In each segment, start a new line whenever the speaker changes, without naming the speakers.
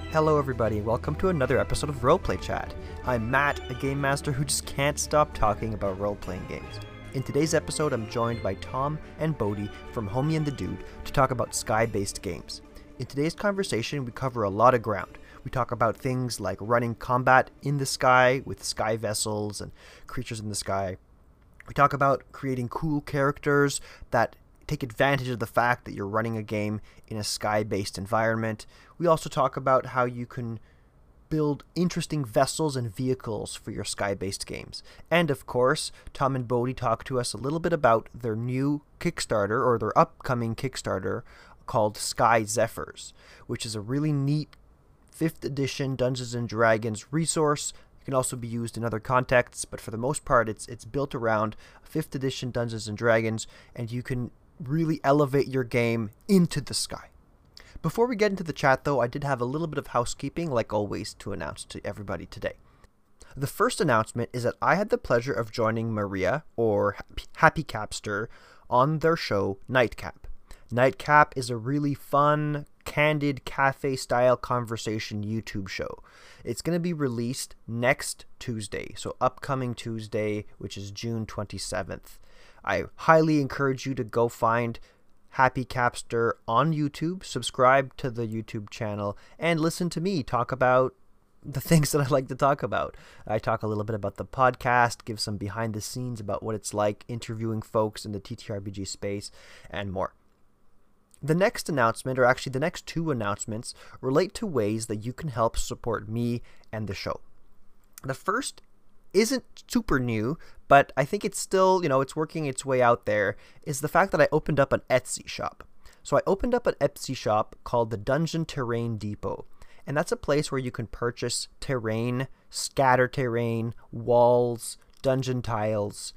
Hello everybody, welcome to another episode of Roleplay Chat. I'm Matt, a game master who just can't stop talking about role-playing games. In today's episode, I'm joined by Tom and Bodhi from Homie and the Dude to talk about sky-based games. In today's conversation, we cover a lot of ground. We talk about things like running combat in the sky with sky vessels and creatures in the sky. We talk about creating cool characters that take advantage of the fact that you're running a game in a sky-based environment. We also talk about how you can build interesting vessels and vehicles for your sky-based games. And of course, Tom and Bodhi talk to us a little bit about their new Kickstarter, or their upcoming Kickstarter, called Sky Zephyrs, which is a really neat 5th edition Dungeons & Dragons resource. It can also be used in other contexts, but for the most part, it's built around 5th edition Dungeons & Dragons, and you can really elevate your game into the sky. Before we get into the chat, though, I did have a little bit of housekeeping, like always, to announce to everybody today. The first announcement is that I had the pleasure of joining Maria, or Happy Capster, on their show Nightcap. Nightcap is a really fun, candid, cafe-style conversation YouTube show. It's going to be released next Tuesday, so upcoming Tuesday, which is June 27th. I highly encourage you to go find Happy Capster on YouTube, subscribe to the YouTube channel, and listen to me talk about the things that I like to talk about. I talk a little bit about the podcast, give some behind the scenes about what it's like interviewing folks in the TTRPG space, and more. The next announcement, or actually the next two announcements, relate to ways that you can help support me and the show. The first isn't super new, but I think it's still, it's working its way out there, is the fact that I opened up an Etsy shop. So I opened up an Etsy shop called the Dungeon Terrain Depot, and that's a place where you can purchase terrain, scatter terrain, walls, dungeon tiles,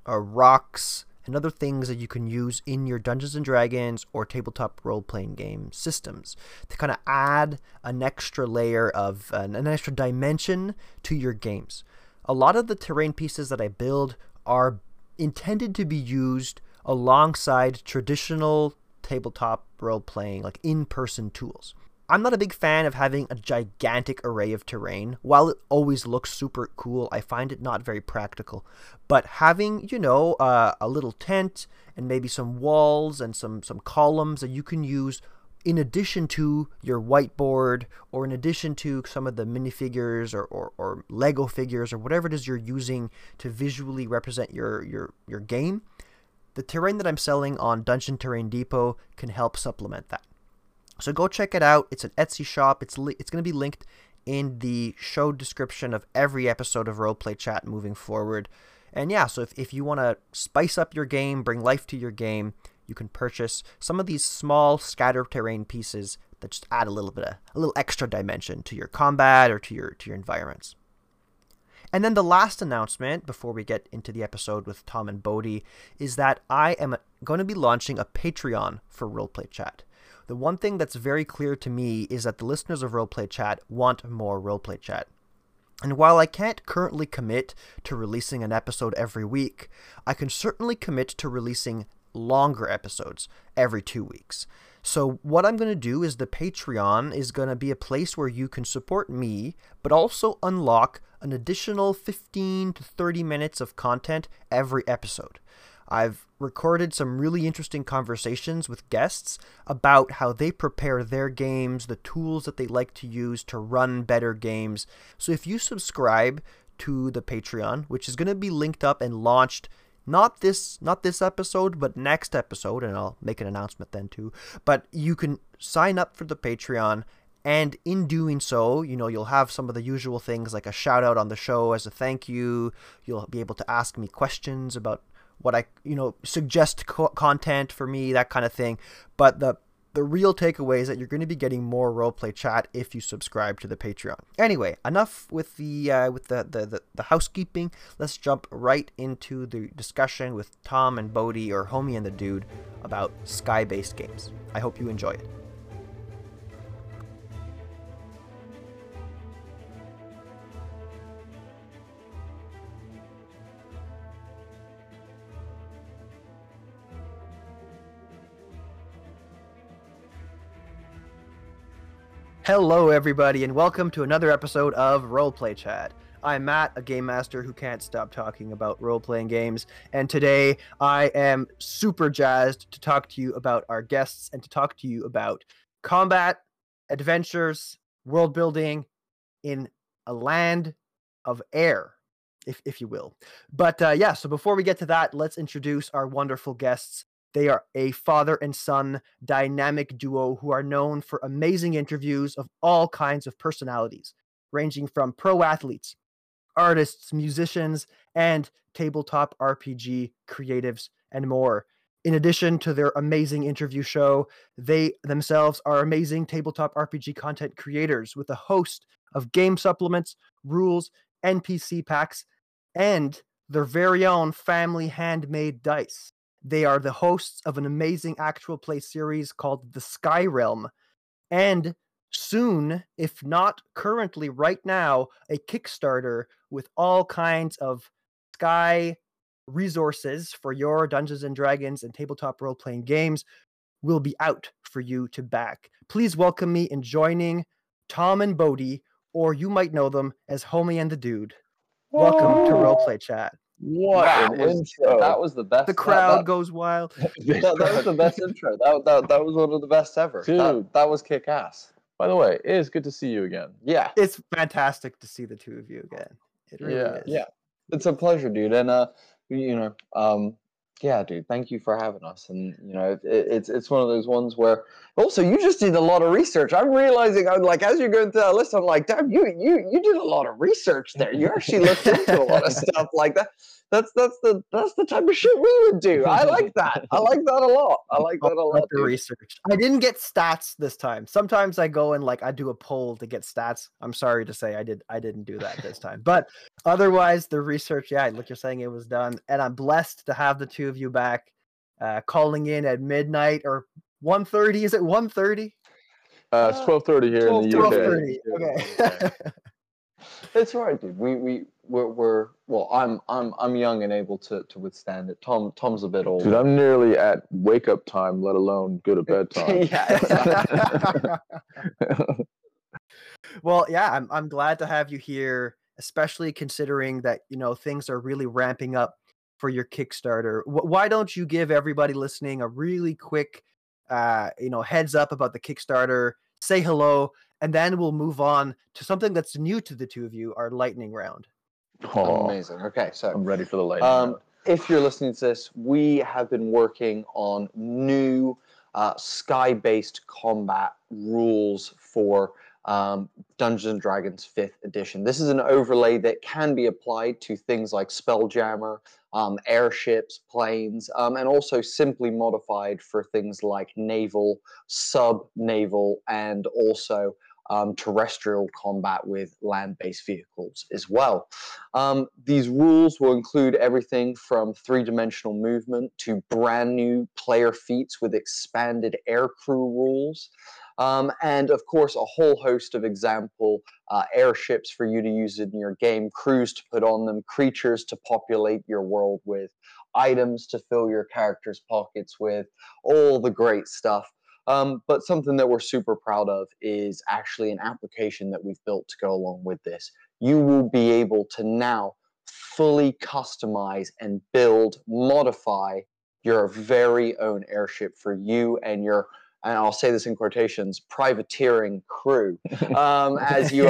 rocks, and other things that you can use in your Dungeons & Dragons or tabletop role-playing game systems to kind of add an extra layer of, an extra dimension to your games. A lot of the terrain pieces that I build are intended to be used alongside traditional tabletop role-playing, like in-person tools. I'm not a big fan of having a gigantic array of terrain. While it always looks super cool, I find it not very practical. But having, a little tent and maybe some walls and some columns that you can use in addition to your whiteboard, or in addition to some of the minifigures or Lego figures or whatever it is you're using to visually represent your game, the terrain that I'm selling on Dungeon Terrain Depot can help supplement that. So go check it out. It's an Etsy shop. It's going to be linked in the show description of every episode of Roleplay Chat moving forward. And yeah, so if you want to spice up your game, bring life to your game, you can purchase some of these small scatter terrain pieces that just add a little extra dimension to your combat or to your environments. And then the last announcement before we get into the episode with Tom and Bodhi is that I am going to be launching a Patreon for Roleplay Chat. The one thing that's very clear to me is that the listeners of Roleplay Chat want more Roleplay Chat. And while I can't currently commit to releasing an episode every week, I can certainly commit to releasing longer episodes every 2 weeks. So what I'm going to do is the Patreon is going to be a place where you can support me, but also unlock an additional 15 to 30 minutes of content every episode. I've recorded some really interesting conversations with guests about how they prepare their games, the tools that they like to use to run better games. So if you subscribe to the Patreon, which is going to be linked up and launched not this episode, but next episode, and I'll make an announcement then too, but you can sign up for the Patreon, and in doing so, you'll have some of the usual things like a shout out on the show as a thank you. You'll be able to ask me questions about what I, suggest content for me, that kind of thing. But the real takeaway is that you're going to be getting more Roleplay Chat if you subscribe to the Patreon. Anyway, enough with the housekeeping. Let's jump right into the discussion with Tom and Bodhi, or Homie and the Dude, about sky-based games. I hope you enjoy it. Hello, everybody, and welcome to another episode of Roleplay Chat. I'm Matt, a game master who can't stop talking about role-playing games, and today I am super jazzed to talk to you about our guests and to talk to you about combat, adventures, world building in a land of air, if you will. But so before we get to that, let's introduce our wonderful guests. They are a father and son dynamic duo who are known for amazing interviews of all kinds of personalities, ranging from pro athletes, artists, musicians, and tabletop RPG creatives, and more. In addition to their amazing interview show, they themselves are amazing tabletop RPG content creators with a host of game supplements, rules, NPC packs, and their very own family handmade dice. They are the hosts of an amazing actual play series called The Sky Realm, and soon, if not currently right now, a Kickstarter with all kinds of sky resources for your Dungeons and Dragons and tabletop role-playing games will be out for you to back. Please welcome me in joining Tom and Bodhi, or you might know them as Homie and the Dude. Welcome to Roleplay Chat.
What an intro! That was the best.
The crowd goes wild.
That was the best intro. That was one of the best ever.
Dude.
That was kick ass.
By the way, it is good to see you again.
Yeah,
It's fantastic to see the two of you again. It really is.
yeah. It's a pleasure, dude. And yeah, dude. Thank you for having us. And it's one of those ones where also you just did a lot of research. I'm realizing, I'm like, as you're going through that list, I'm like, damn, you did a lot of research there. You actually looked into a lot of stuff like that. That's the type of shit we would do. I like that. I like that a lot.
The research. I didn't get stats this time. Sometimes I go and I do a poll to get stats. I'm sorry to say I didn't do that this time. But otherwise, the research, like you're saying, it was done, and I'm blessed to have the two of you back, calling in at midnight or 1:30. Is it 1:30?
It's 12:30 here in the UK.
12:30. Okay.
It's right, dude. We're well. I'm young and able to withstand it. Tom's a bit older.
Dude, I'm nearly at wake up time, let alone go to bed time.
Yeah.
Well, yeah, I'm glad to have you here, especially considering that things are really ramping up for your Kickstarter. Why don't you give everybody listening a really quick, heads up about the Kickstarter? Say hello, and then we'll move on to something that's new to the two of you, our lightning round.
Oh,
amazing. Okay, so
I'm ready for the lightning round.
If you're listening to this, we have been working on new sky-based combat rules for Dungeons & Dragons 5th edition. This is an overlay that can be applied to things like Spelljammer, airships, planes, and also simply modified for things like naval, sub-naval, and also terrestrial combat with land-based vehicles as well. These rules will include everything from three-dimensional movement to brand new player feats with expanded aircrew rules. And of course, a whole host of example airships for you to use in your game, crews to put on them, creatures to populate your world with, items to fill your character's pockets with, all the great stuff. But something that we're super proud of is actually an application that we've built to go along with this. You will be able to now fully customize and build, modify your very own airship for you and your, and I'll say this in quotations, privateering crew as you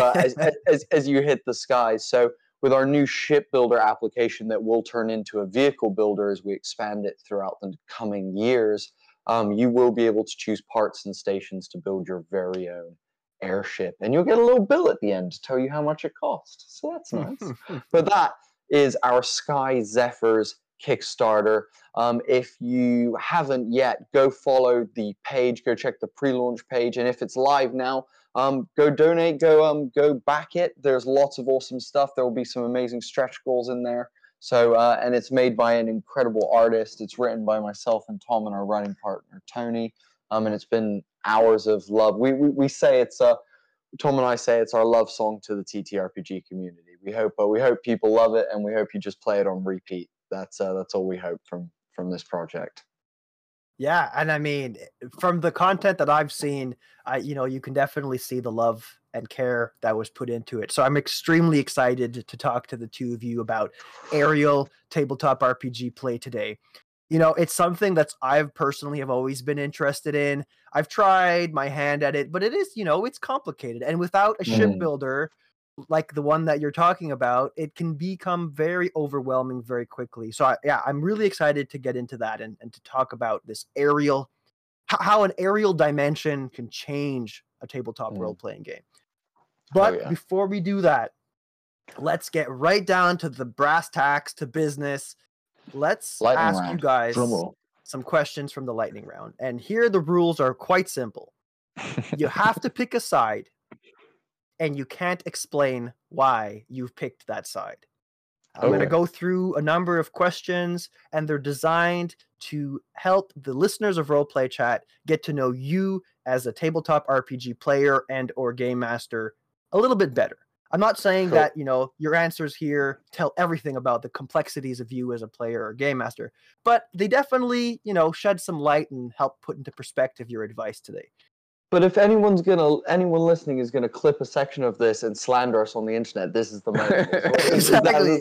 as you hit the skies. So with our new ship builder application that will turn into a vehicle builder as we expand it throughout the coming years, you will be able to choose parts and stations to build your very own airship, and you'll get a little bill at the end to tell you how much it costs. So that's nice. But that is our Sky Zephyrs Kickstarter. If you haven't yet, go follow the page, go check the pre-launch page, and if it's live now, go donate, go back it. There's lots of awesome stuff. There will be some amazing stretch goals in there. So, and it's made by an incredible artist. It's written by myself and Tom and our running partner, Tony. And it's been hours of love. We say it's Tom and I say it's our love song to the TTRPG community. We hope people love it, and we hope you just play it on repeat. That's all we hope from this project.
Yeah, and I mean, from the content that I've seen, you can definitely see the love and care that was put into it. So I'm extremely excited to talk to the two of you about aerial tabletop RPG play today. It's something that's I've personally have always been interested in. I've tried my hand at it, but it is, it's complicated. And without a shipbuilder like the one that you're talking about, it can become very overwhelming very quickly. So I'm really excited to get into that and to talk about this aerial, how an aerial dimension can change a tabletop role-playing game. But before we do that, let's get right down to the brass tacks, to business. Let's ask you guys some questions from the lightning round. And here the rules are quite simple. You have to pick a side, and you can't explain why you've picked that side. I'm going to go through a number of questions, and they're designed to help the listeners of Roleplay Chat get to know you as a tabletop RPG player and or game master a little bit better. I'm not saying that, your answers here tell everything about the complexities of you as a player or game master, but they definitely, shed some light and help put into perspective your advice today.
But if anyone listening is gonna clip a section of this and slander us on the internet, this is the moment.
Exactly.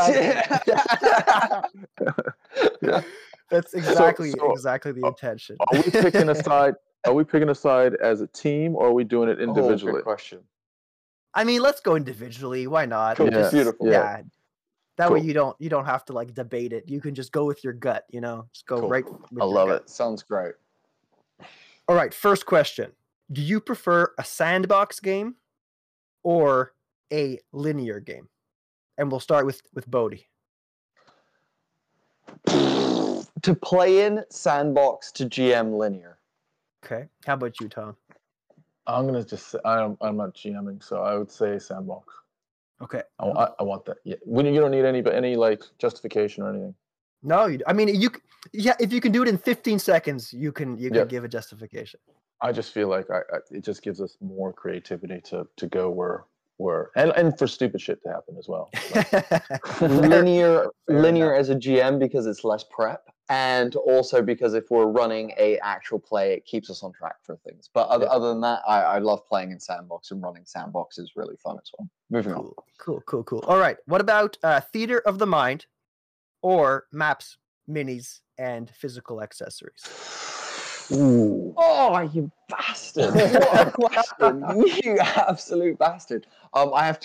That's exactly the intention.
Are we picking a side? Are we picking a side as a team, or are we doing it individually?
Good question.
I mean, let's go individually. Why not?
Cool. Yeah. Beautiful.
Yeah. That way you don't have to like debate it. You can just go with your gut. Just go right.
I love it. Sounds great.
All right. First question. Do you prefer a sandbox game or a linear game? And we'll start with Bodhi.
To play in sandbox, to GM linear.
Okay. How about you, Tom?
I'm gonna just say, I'm not GMing, so I would say sandbox.
Okay.
I want that. Yeah. You don't need any like justification or anything.
No, I mean if you can do it in 15 seconds, you can give a justification.
I just feel like it just gives us more creativity to go where and for stupid shit to happen as well.
Linear as a GM because it's less prep, and also because if we're running a actual play, it keeps us on track for things. But other than that, I love playing in sandbox, and running sandbox is really fun as well. Moving on.
Cool. All right. What about theater of the mind or maps, minis, and physical accessories?
Ooh. Oh, you bastard! What a question! You absolute bastard. I have to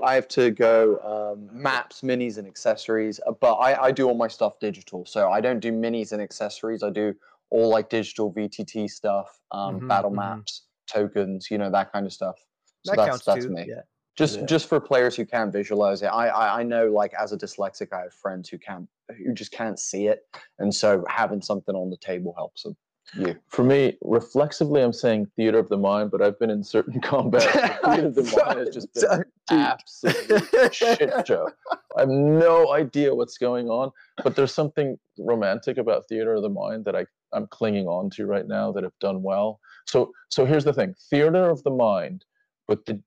go maps, minis, and accessories. But I do all my stuff digital, so I don't do minis and accessories. I do all like digital VTT stuff, battle maps, tokens, that kind of stuff. So that's me. Yeah. Just for players who can't visualize it. I know, like, as a dyslexic, I have friends who just can't see it, and so having something on the table helps them. Yeah.
For me, reflexively, I'm saying theater of the mind, but I've been in certain combat. Theater of the mind has just been absolute shit show. I have no idea what's going on, but there's something romantic about theater of the mind that I'm clinging on to right now that have done well. So here's the thing: theater of the mind, but the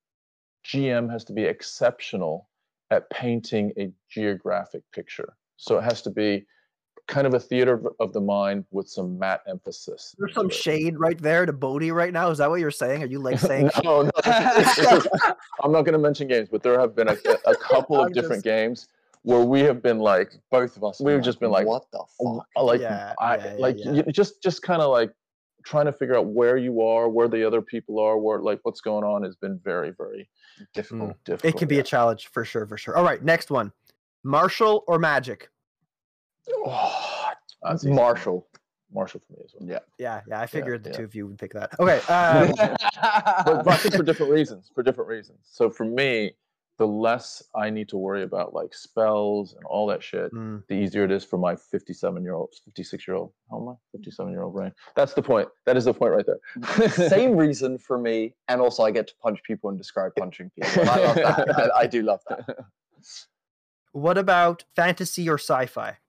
GM has to be exceptional at painting a geographic picture. So it has to be kind of a theater of the mind with some matte emphasis.
There's some shade right there to Bodhi right now. Is that what you're saying? Are you like saying?
No. I'm not going to mention games, but there have been a couple of different games where we have been like, both of us, we've just been like,
what the fuck?
Like, you just kind of like trying to figure out where you are, where the other people are, where like what's going on has been very, very difficult.
It can be a challenge for sure. All right, next one. Martial or magic?
Oh,
Martial
for me as well.
Yeah. I figured the two of you would pick that. Okay.
But I think for different reasons. So for me, the less I need to worry about like spells and all that shit, the easier it is for my 56-year-old. How am I? 57-year-old brain. That's the point. That is the point right there.
Same reason for me, and also I get to punch people and describe punching people. I love that. I do love that.
What about fantasy or sci-fi?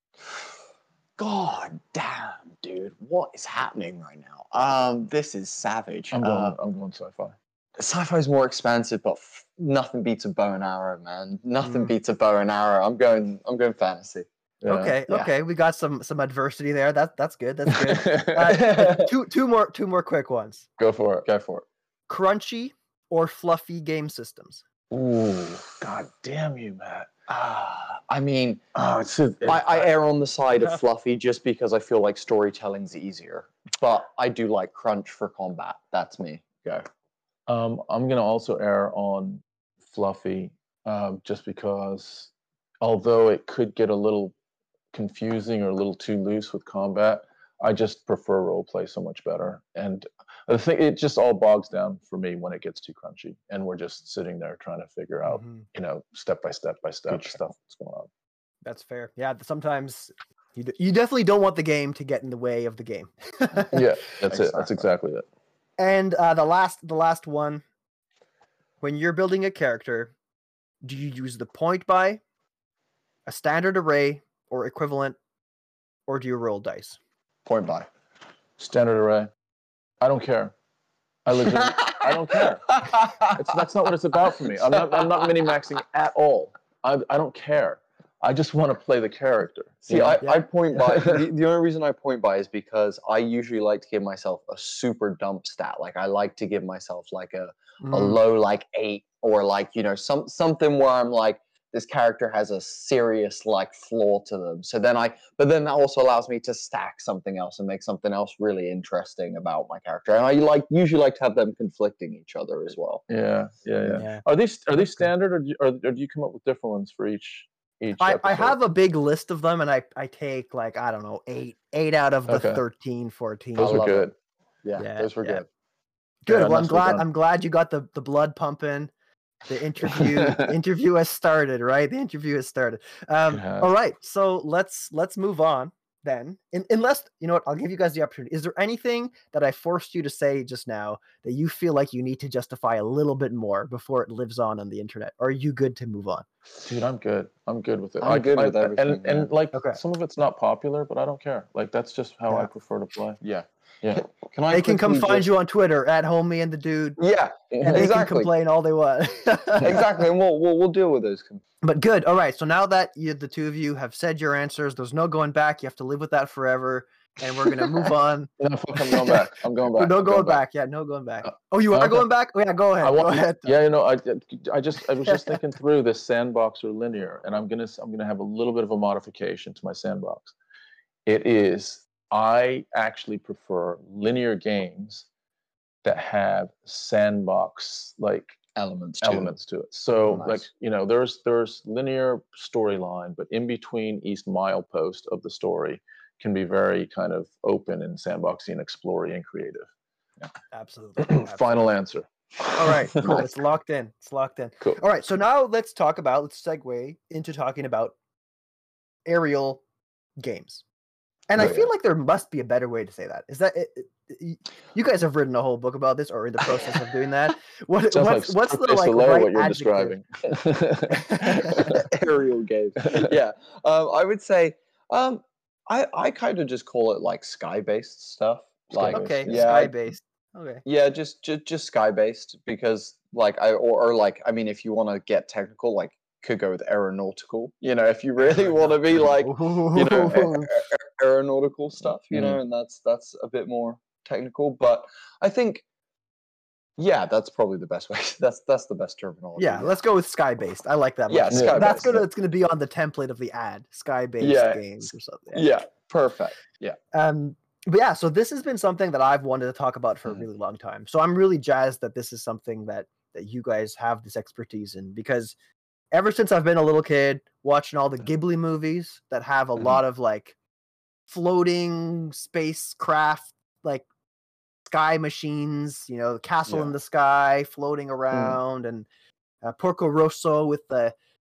God damn, dude, what is happening right now? This is savage.
I'm going sci-fi.
Sci-fi is more expansive, but nothing beats a bow and arrow, man. Nothing beats a bow and arrow. I'm going fantasy.
Yeah.
Okay, we got some adversity there. That's good. That's good. Two more quick ones.
Go for it.
Crunchy or fluffy game systems?
Ooh, god damn you, Matt.
I mean,
Oh,
I err on the side of fluffy just because I feel like storytelling's easier. But I do like crunch for combat. That's me. Go.
I'm gonna also err on fluffy, just because although it could get a little confusing or a little too loose with combat, I just prefer roleplay so much better. And the thing, it just all bogs down for me when it gets too crunchy, and we're just sitting there trying to figure out, step by step stuff that's going on.
That's fair. Yeah, sometimes you definitely don't want the game to get in the way of the game.
Yeah, that's it. That's exactly it.
And the last one, when you're building a character, do you use the point buy, a standard array, or equivalent, or do you roll dice?
Point buy.
Standard array. I don't care. I don't care. That's not what it's about for me. I'm not mini-maxing at all. I don't care. I just want to play the character.
See, I point by. The only reason I point by is because I usually like to give myself a super dump stat. Like I like to give myself like a low like 8 or like something where I'm like, this character has a serious like flaw to them. So then but then that also allows me to stack something else and make something else really interesting about my character. And I usually like to have them conflicting each other as well.
Yeah. Are these standard or do you come up with different ones for each?
I have a big list of them, and I take like, I don't know, 8 out of the 13, 14.
Those were good.
Yeah, those were good.
Good. Yeah, well, I'm glad you got the blood pumping. The interview has started, right? The interview has started. All right, so let's move on then. Unless, you know what, I'll give you guys the opportunity. Is there anything that I forced you to say just now that you feel like you need to justify a little bit more before it lives on the internet? Or are you good to move on?
Dude, I'm good. I'm good with it.
I'm good with everything.
And like, some of it's not popular, but I don't care. Like, that's just how I prefer to play.
Yeah.
They can come find you on Twitter at Homie and the Dude.
Yeah,
and they can complain all they want.
Exactly, and we'll deal with those.
But good. All right. So now that the two of you have said your answers, there's no going back. You have to live with that forever. And we're gonna move on.
No, fuck, I'm going back.
No going back. Yeah, no going back. Oh, you are going back? Oh, yeah, go ahead. Go ahead.
Yeah, I was just thinking through this sandbox or linear, and I'm gonna have a little bit of a modification to my sandbox. It is. I actually prefer linear games that have sandbox like elements to it. So nice. Like, there's linear storyline, but in between each milepost of the story can be very kind of open and sandboxy and exploring and creative.
Yeah. Absolutely.
Final answer.
All right, cool. It's locked in.
Cool.
All right, so now let's segue into talking about aerial games. And I feel like there must be a better way to say that. Is that you guys have written a whole book about this, or are in the process of doing that? What's the right
what you're
adjective?
describing?
Aerial games. Yeah, I would say I kind of just call it like sky-based stuff. Like
sky-based. Okay.
Yeah, just sky-based, because like I mean, if you want to get technical, like could go with aeronautical. If you really want to be like aeronautical stuff, and that's a bit more technical. But I think, that's probably the best way. That's the best terminology.
Yeah, let's go with sky-based. I like that.
Yeah, sky-based.
It's gonna be on the template of the ad. Sky-based games or something.
Yeah, perfect. Yeah.
But yeah, so this has been something that I've wanted to talk about for a really long time. So I'm really jazzed that this is something that you guys have this expertise in, because ever since I've been a little kid, watching all the Ghibli movies that have a lot of like floating spacecraft, like sky machines, the castle in the sky floating around, and Porco Rosso with the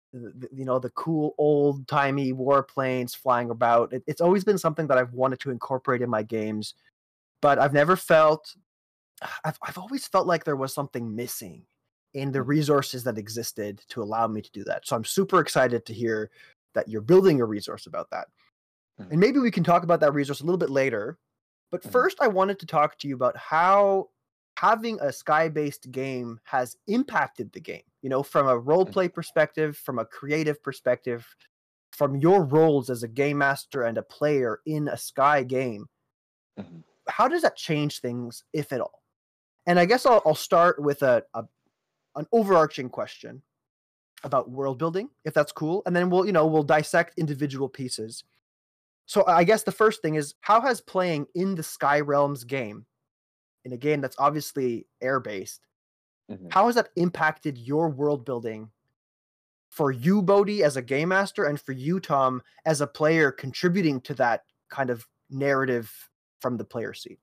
cool old timey warplanes flying about. It's always been something that I've wanted to incorporate in my games, but I've never felt. I've always felt like there was something missing in the resources that existed to allow me to do that. So I'm super excited to hear that you're building a resource about that. And maybe we can talk about that resource a little bit later. But first, I wanted to talk to you about how having a sky-based game has impacted the game, from a role-play perspective, from a creative perspective, from your roles as a game master and a player in a Sky game, how does that change things, if at all? And I guess I'll start with an overarching question about world building, if that's cool, and then we'll dissect individual pieces. So I guess the first thing is, how has playing in the Sky Realms game, in a game that's obviously air-based, how has that impacted your world building for you, Bodhi, as a game master, and for you, Tom, as a player contributing to that kind of narrative from the player seat?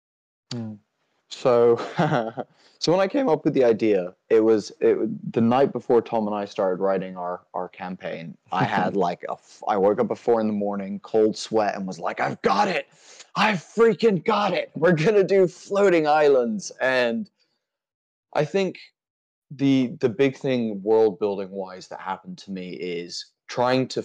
So, so when I came up with the idea, it was the night before Tom and I started writing our campaign. I had I woke up at 4 a.m, cold sweat, and was like, I've got it! I freaking got it! We're gonna do floating islands. And I think the big thing world building wise that happened to me is trying to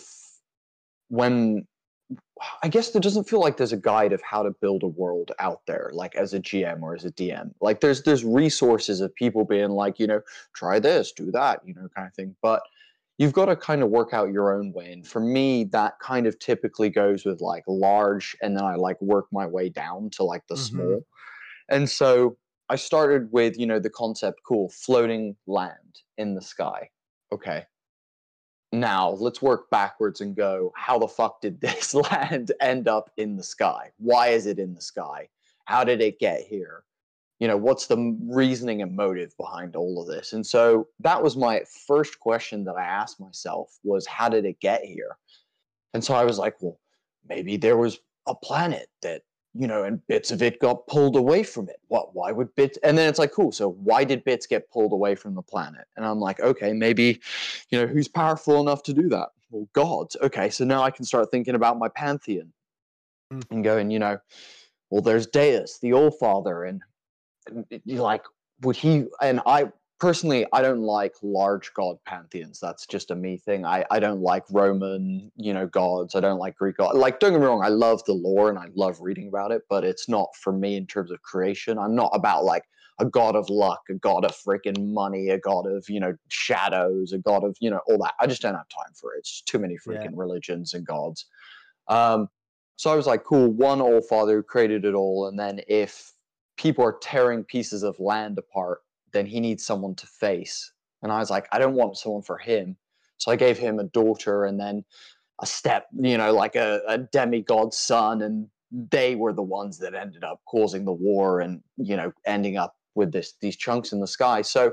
when I guess there doesn't feel like there's a guide of how to build a world out there, like as a GM or as a DM. Like there's resources of people being like, try this, do that, kind of thing. But you've got to kind of work out your own way. And for me, that kind of typically goes with like large, and then I like work my way down to like the small. And so I started with, the concept, cool, floating land in the sky. Okay. Now, let's work backwards and go, how the fuck did this land end up in the sky? Why is it in the sky? How did it get here? What's the reasoning and motive behind all of this? And so that was my first question that I asked myself was, how did it get here? And so I was like, well, maybe there was a planet that, and bits of it got pulled away from it. Why would bits? And then it's like, cool. So why did bits get pulled away from the planet? And I'm like, okay, maybe, who's powerful enough to do that? Well, gods. Okay. So now I can start thinking about my pantheon and going, well, there's Deus, the All-Father. And you're like, would he, and I personally, I don't like large god pantheons. That's just a me thing. I don't like Roman, gods. I don't like Greek gods. Like, don't get me wrong, I love the lore and I love reading about it, but it's not for me in terms of creation. I'm not about like a god of luck, a god of freaking money, a god of, shadows, a god of, all that. I just don't have time for it. It's too many freaking religions and gods. So I was like, cool, one All-Father who created it all. And then if people are tearing pieces of land apart, then he needs someone to face. And I was like, I don't want someone for him. So I gave him a daughter and then a step, like a demigod son. And they were the ones that ended up causing the war and, ending up with these chunks in the sky. So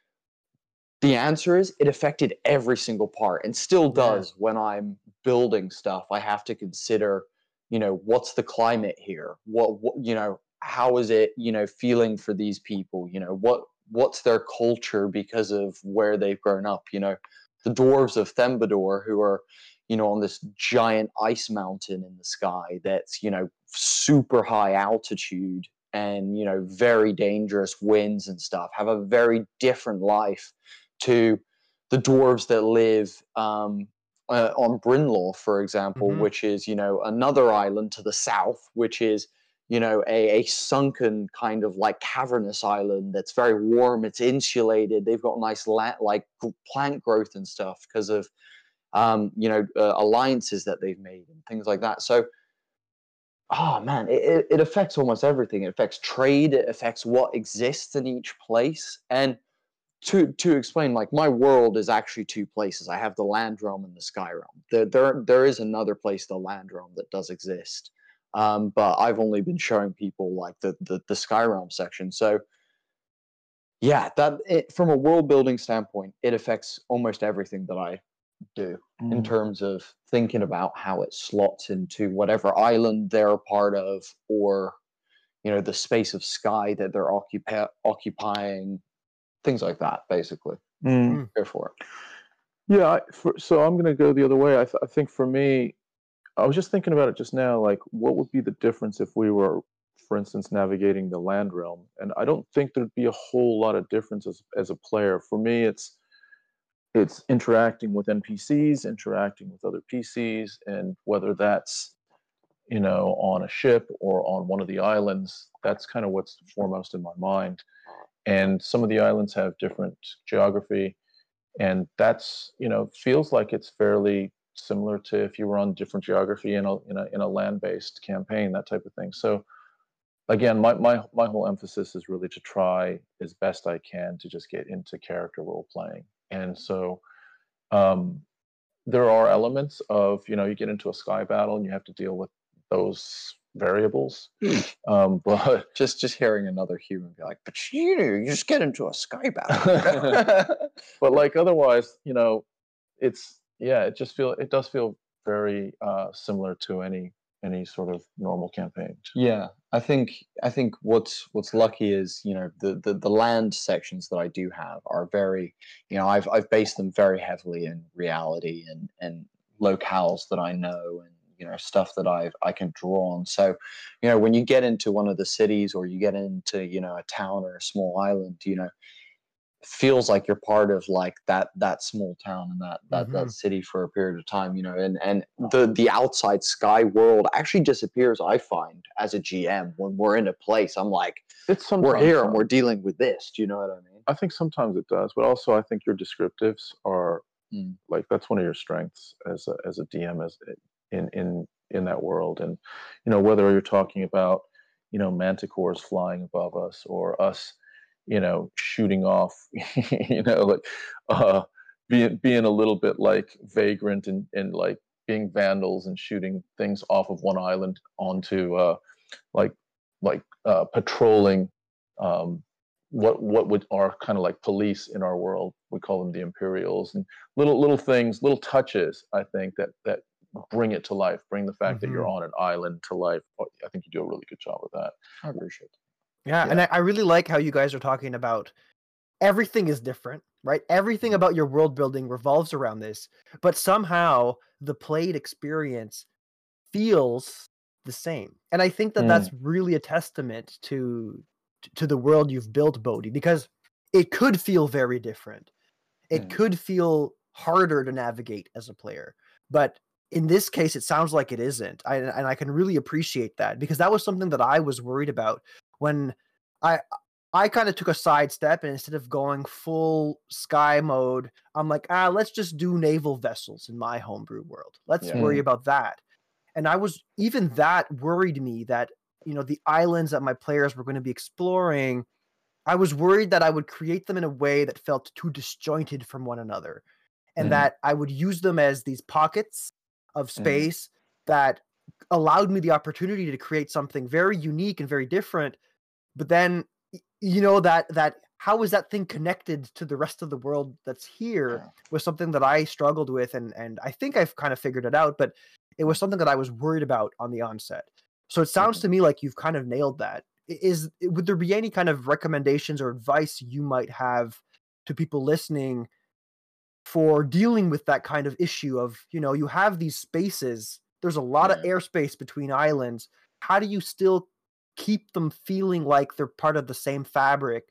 the answer is it affected every single part and still does. When I'm building stuff, I have to consider, what's the climate here? What how is it, feeling for these people? What's their culture because of where they've grown up? The dwarves of Thembador, who are, on this giant ice mountain in the sky that's, super high altitude and, very dangerous winds and stuff, have a very different life to the dwarves that live on Brynlaw, for example, which is, another island to the south, which is, a sunken kind of like cavernous island that's very warm. It's insulated. They've got nice like plant growth and stuff because of, alliances that they've made and things like that. So, oh man, it affects almost everything. It affects trade. It affects what exists in each place. And to explain, like my world is actually two places. I have the land realm and the sky realm. There is another place, the land realm, that does exist. But I've only been showing people like the Sky Realm section. So yeah, from a world building standpoint, it affects almost everything that I do in terms of thinking about how it slots into whatever island they're a part of, or the space of sky that they're occupying, things like that. Basically, go for it.
Yeah. So I'm going to go the other way. I think for me, I was just thinking about it just now, like what would be the difference if we were, for instance, navigating the land realm? And I don't think there'd be a whole lot of difference as a player. For me, it's interacting with NPCs, interacting with other PCs, and whether that's, on a ship or on one of the islands, that's kind of what's foremost in my mind. And some of the islands have different geography, and that's, feels like it's fairly similar to if you were on different geography in a land-based campaign, that type of thing. So again, my whole emphasis is really to try as best I can to just get into character role playing. And so there are elements of, you get into a sky battle and you have to deal with those variables. But
just hearing another human be like, but you just get into a sky battle.
but like otherwise, it does feel very similar to any sort of normal campaign.
Yeah, I think what's lucky is, the land sections that I do have are very, I've based them very heavily in reality and locales that I know, and stuff that I can draw on. So when you get into one of the cities, or you get into a town or a small island, feels like you're part of like that small town and that city for a period of time, and the outside sky world actually disappears, I find, as a GM. When we're in a place, I'm like, we're here and we're dealing with this. Do you know what I mean?
I think sometimes it does, but also I think your descriptives are like, that's one of your strengths as a DM, as in that world. And whether you're talking about manticores flying above us, or us shooting off, like being a little bit like vagrant and like being vandals and shooting things off of one island onto patrolling what would are kind of like police in our world. We call them the Imperials, and little things, little touches, I think that bring it to life, bring the fact that you're on an island to life. I think you do a really good job with that.
I appreciate it.
Yeah, and I really like how you guys are talking about everything is different, right? Everything about your world building revolves around this, but somehow the played experience feels the same. And I think that that's really a testament to the world you've built, Bodhi, because it could feel very different. It could feel harder to navigate as a player, but in this case, it sounds like it isn't. And I can really appreciate that, because that was something that I was worried about when I kind of took a sidestep, and instead of going full sky mode, I'm like, let's just do naval vessels in my homebrew world. Let's worry about that. And even that worried me, that, the islands that my players were going to be exploring, I was worried that I would create them in a way that felt too disjointed from one another, and that I would use them as these pockets of space that allowed me the opportunity to create something very unique and very different. But then, that how is that thing connected to the rest of the world that's here was something that I struggled with, and I think I've kind of figured it out, but it was something that I was worried about on the onset. So it sounds to me like you've kind of nailed that. Would there be any kind of recommendations or advice you might have to people listening for dealing with that kind of issue of, you have these spaces, there's a lot of airspace between islands. How do you still keep them feeling like they're part of the same fabric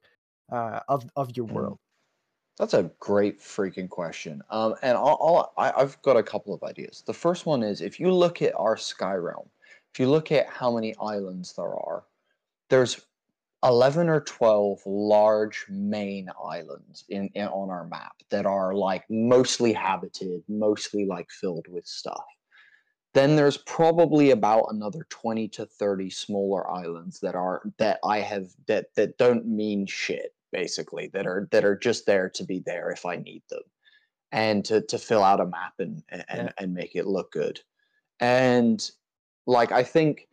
of your world?
That's a great freaking question. And I've got a couple of ideas. The first one is, if you look at our Sky Realm, if you look at how many islands there are, there's 11 or 12 large main islands on our map that are like mostly habited, mostly like filled with stuff. Then there's probably about another 20 to 30 smaller islands that don't mean shit, basically, that are just there to be there if I need them, and to fill out a map and make it look good. And like, I think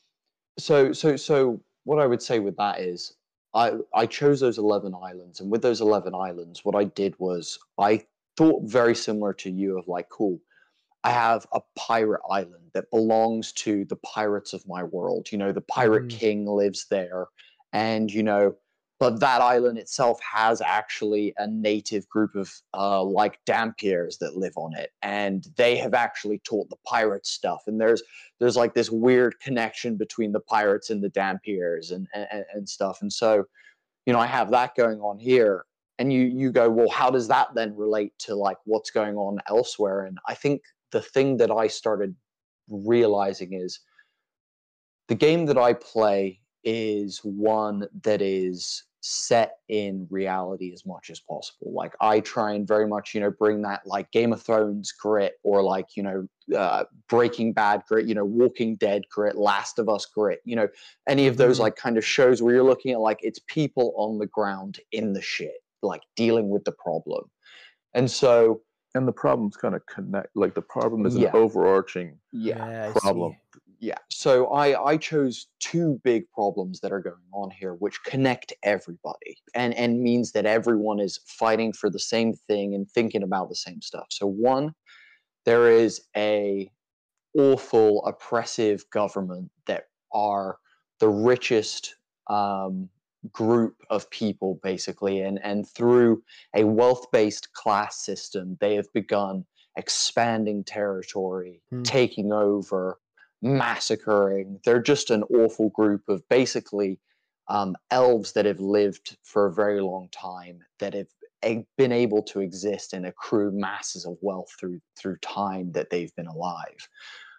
so what I would say with that is, I chose those 11 islands, and with those 11 islands, what I did was I thought very similar to you, of like, cool, I have a pirate island that belongs to the pirates of my world. The pirate king lives there, and but that island itself has actually a native group of like Dampiers that live on it, and they have actually taught the pirates stuff. And there's like this weird connection between the pirates and the Dampiers and stuff. And so, I have that going on here. And you go, well, how does that then relate to like what's going on elsewhere? And I think the thing that I started realizing is, the game that I play is one that is set in reality as much as possible. Like I try and very much, bring that like Game of Thrones grit, or like, Breaking Bad grit, Walking Dead grit, Last of Us grit, any of those like kind of shows where you're looking at like it's people on the ground in the shit, like dealing with the problem. And so,
and the problems kind of connect, like the problem is an overarching problem.
Yeah. So I chose two big problems that are going on here, which connect everybody and means that everyone is fighting for the same thing and thinking about the same stuff. So one, there is a awful, oppressive government that are the richest group of people, basically. And through a wealth-based class system, they have begun expanding territory, taking over, massacring. They're just an awful group of basically elves that have lived for a very long time, that have been able to exist and accrue masses of wealth through time that they've been alive.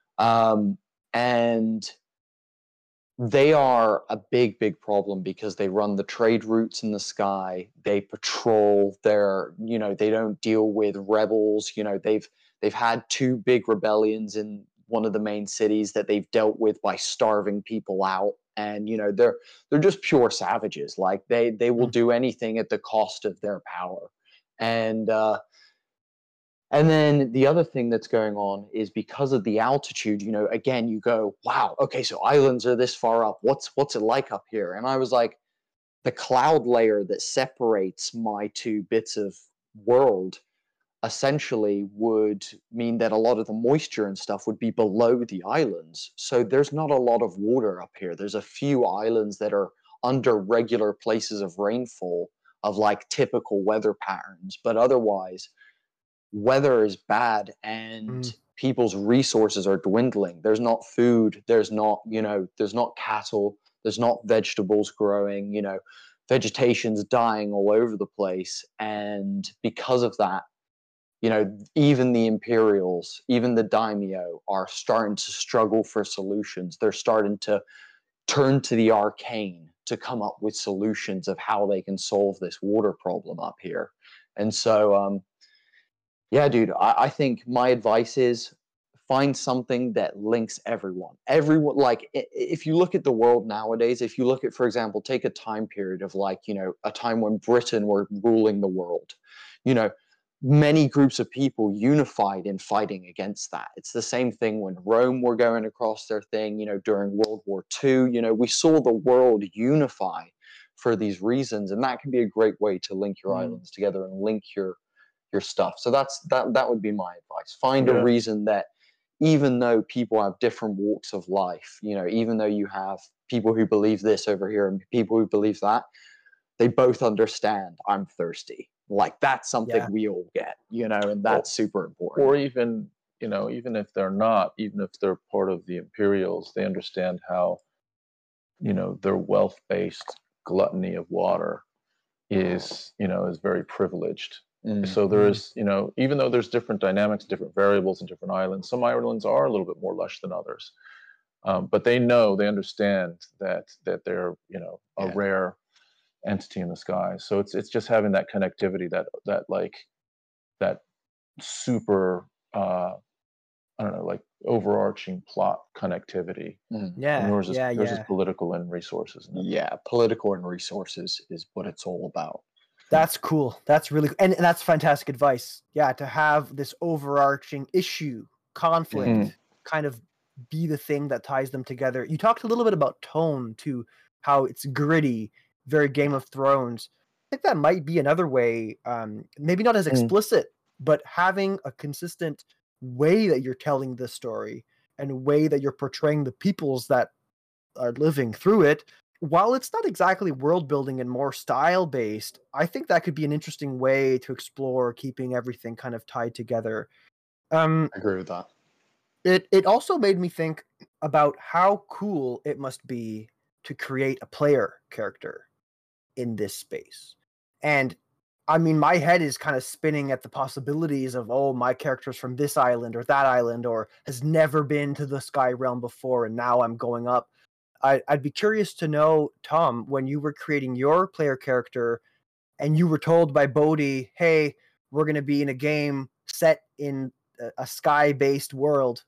And they are a big, big problem because they run the trade routes in the sky. They patrol they don't deal with rebels. They've had two big rebellions in one of the main cities that they've dealt with by starving people out. And, they're just pure savages. Like they will do anything at the cost of their power. And then the other thing that's going on is because of the altitude, again, you go, wow, okay, so islands are this far up. What's it like up here? And I was like, the cloud layer that separates my two bits of world essentially would mean that a lot of the moisture and stuff would be below the islands. So there's not a lot of water up here. There's a few islands that are under regular places of rainfall of like typical weather patterns, but otherwise weather is bad and people's resources are dwindling. There's not food, there's not cattle, there's not vegetables growing, vegetation's dying all over the place. And because of that, even the Imperials, even the daimyo are starting to struggle for solutions. They're starting to turn to the arcane to come up with solutions of how they can solve this water problem up here. And so, yeah, dude, I think my advice is find something that links everyone. Everyone, like, if you look at the world nowadays, if you look at, for example, take a time period of like, a time when Britain were ruling the world, many groups of people unified in fighting against that. It's the same thing when Rome were going across their thing, during World War II, we saw the world unify for these reasons. And that can be a great way to link your islands together and link your stuff. So that would be my advice. Find a reason that even though people have different walks of life, even though you have people who believe this over here and people who believe that, they both understand I'm thirsty. Like that's something we all get, and that's super important.
Or even, even if they're not, even if they're part of the Imperials, they understand how, their wealth-based gluttony of water is very privileged. So there is, even though there's different dynamics, different variables in different islands, some islands are a little bit more lush than others. But they understand that they're, a rare entity in the sky. So it's just having that connectivity, that super, I don't know, like overarching plot connectivity.
Yeah.
And yours is political and resources.
Yeah, political and resources is what it's all about.
That's cool. That's really and that's fantastic advice. Yeah, to have this overarching issue, conflict, kind of be the thing that ties them together. You talked a little bit about tone too, how it's gritty, very Game of Thrones. I think that might be another way, maybe not as explicit, but having a consistent way that you're telling the story and a way that you're portraying the peoples that are living through it. While it's not exactly world building and more style based, I think that could be an interesting way to explore keeping everything kind of tied together.
I agree with that.
It also made me think about how cool it must be to create a player character in this space. And I mean, my head is kind of spinning at the possibilities of, oh, my character's from this island or that island, or has never been to the Sky Realm before, and now I'm going up. I'd be curious to know, Tom, when you were creating your player character and you were told by Bodhi, hey, we're going to be in a game set in a sky-based world,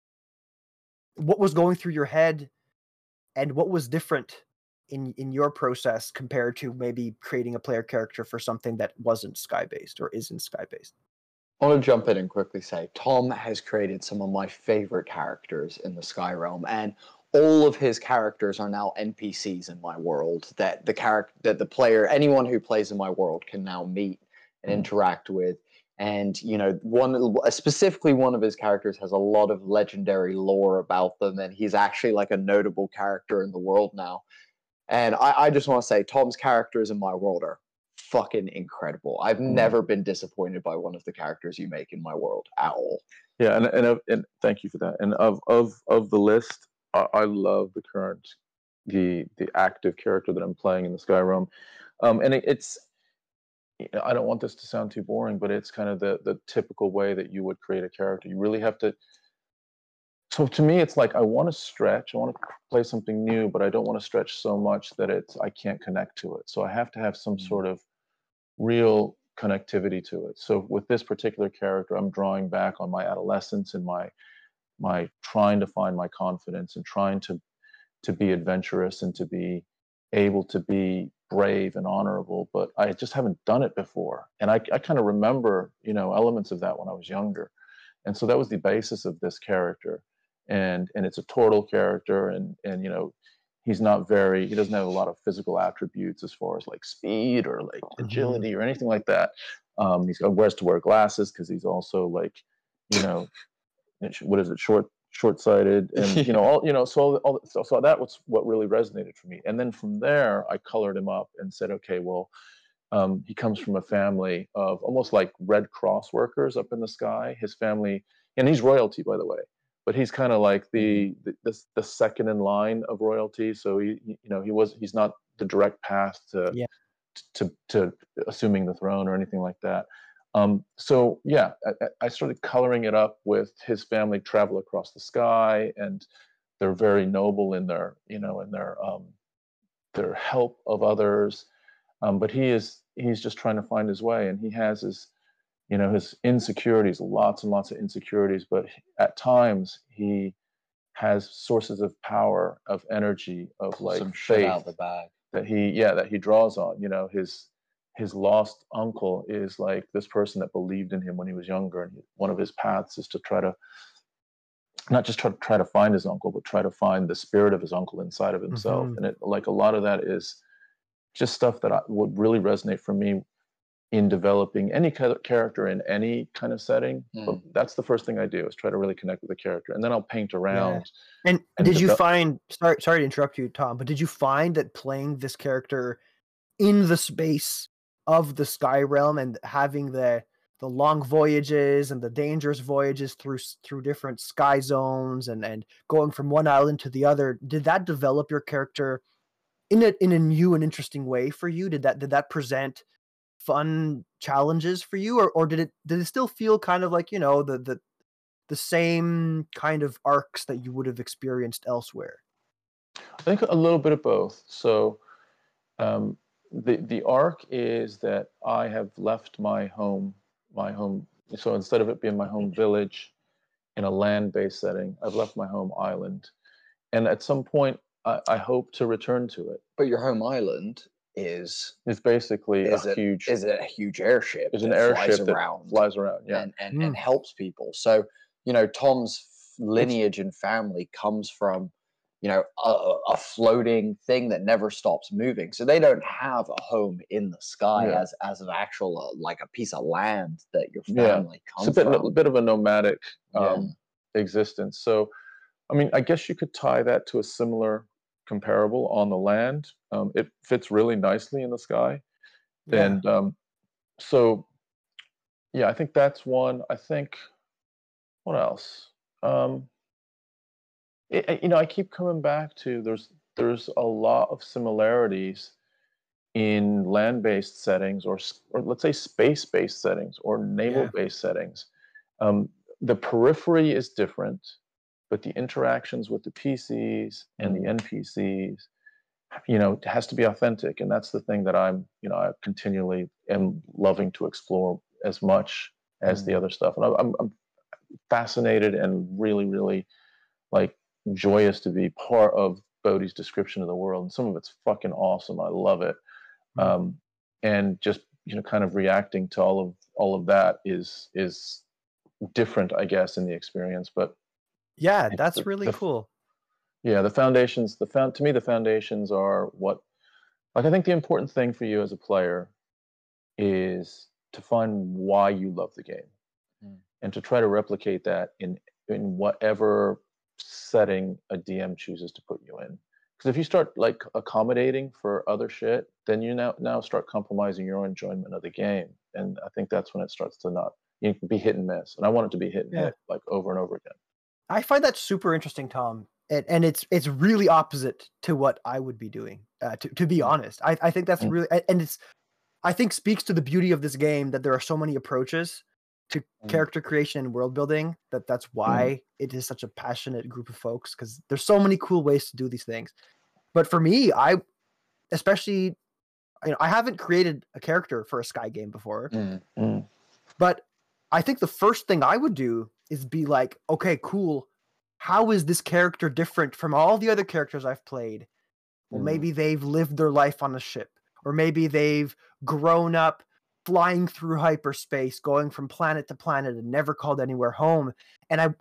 what was going through your head and what was different in your process compared to maybe creating a player character for something that wasn't sky-based or isn't sky-based?
I want to jump in and quickly say Tom has created some of my favorite characters in the Sky Realm, and all of his characters are now NPCs in my world that the player, anyone who plays in my world, can now meet and interact with. And you know, specifically one of his characters has a lot of legendary lore about them, and he's actually like a notable character in the world now. And I just want to say, Tom's characters in my world are fucking incredible. I've never been disappointed by one of the characters you make in my world at all.
Yeah, and thank you for that. And of the list, I love the active character that I'm playing in the Sky Realm. And it's, I don't want this to sound too boring, but it's kind of the typical way that you would create a character. You really have to. So to me, it's like I want to stretch. I want to play something new, but I don't want to stretch so much that I can't connect to it. So I have to have some sort of real connectivity to it. So with this particular character, I'm drawing back on my adolescence and my trying to find my confidence and trying to be adventurous and to be able to be brave and honorable, but I just haven't done it before. And I kind of remember, elements of that when I was younger. And so that was the basis of this character. And it's a turtle character, and he doesn't have a lot of physical attributes as far as like speed or like agility or anything like that. Wears to wear glasses because he's also like, what is it, short-sighted, and so that was what really resonated for me. And then from there, I colored him up and said, okay, well, he comes from a family of almost like Red Cross workers up in the sky. His family, and he's royalty, by the way, but he's kind of like the second in line of royalty. So he's not the direct path to assuming the throne or anything like that. So yeah, I started coloring it up with his family travel across the sky, and they're very noble in their their help of others. But he's just trying to find his way, and he has his insecurities, lots and lots of insecurities. But at times he has sources of power, of energy, of like
some
faith
shit out the bag
that he draws on. His lost uncle is like this person that believed in him when he was younger, and one of his paths is to try to not just try to find his uncle, but try to find the spirit of his uncle inside of himself. And it, like, a lot of that is just stuff that would really resonate for me in developing any character in any kind of setting. But that's the first thing I do, is try to really connect with the character, and then I'll paint around.
Yeah. And did you find, sorry to interrupt you, Tom, but did you find that playing this character in the space of the Sky Realm and having the long voyages and the dangerous voyages through different sky zones and going from one island to the other, did that develop your character in a new and interesting way for you? Did that present fun challenges for you, or did it still feel kind of like, the same kind of arcs that you would have experienced elsewhere?
I think a little bit of both. So the arc is that I have left my home. So instead of it being my home village in a land-based setting, I've left my home island, and at some point I hope to return to it.
But your home island is
basically a huge
airship.
It's an airship that flies around, yeah,
and helps people. So Tom's lineage and family comes from a floating thing that never stops moving. So they don't have a home in the sky as an actual like a piece of land that your family comes from.
It's a bit of a nomadic existence. So I mean, I guess you could tie that to a similar comparable on the land. It fits really nicely in the sky. And so yeah, I think that's one. I think, what else? I keep coming back to there's a lot of similarities in land-based settings, or let's say space-based settings, or naval-based settings. The periphery is different, but the interactions with the PCs and the NPCs, it has to be authentic. And that's the thing that I continually am loving to explore as much as the other stuff. And I'm fascinated and really, really like joyous to be part of Bodhi's description of the world. And some of it's fucking awesome. I love it. And just, kind of reacting to all of that is different, I guess, in the experience. But
yeah, that's really cool.
Yeah, the foundations, to me, the foundations are what, like, I think the important thing for you as a player is to find why you love the game and to try to replicate that in whatever setting a DM chooses to put you in. Because if you start like accommodating for other shit, then you now start compromising your own enjoyment of the game. And I think that's when it starts to not, you can be hit and miss. And I want it to be hit and hit, like over and over again.
I find that super interesting, Tom. And it's really opposite to what I would be doing, to be honest. I think that's really, and I think speaks to the beauty of this game that there are so many approaches to character creation and world building, that's why it is such a passionate group of folks, because there's so many cool ways to do these things. But for me, I haven't created a character for a Sky game before, but I think the first thing I would do is be like, okay, cool. How is this character different from all the other characters I've played? Well, maybe they've lived their life on a ship, or maybe they've grown up flying through hyperspace, going from planet to planet and never called anywhere home. And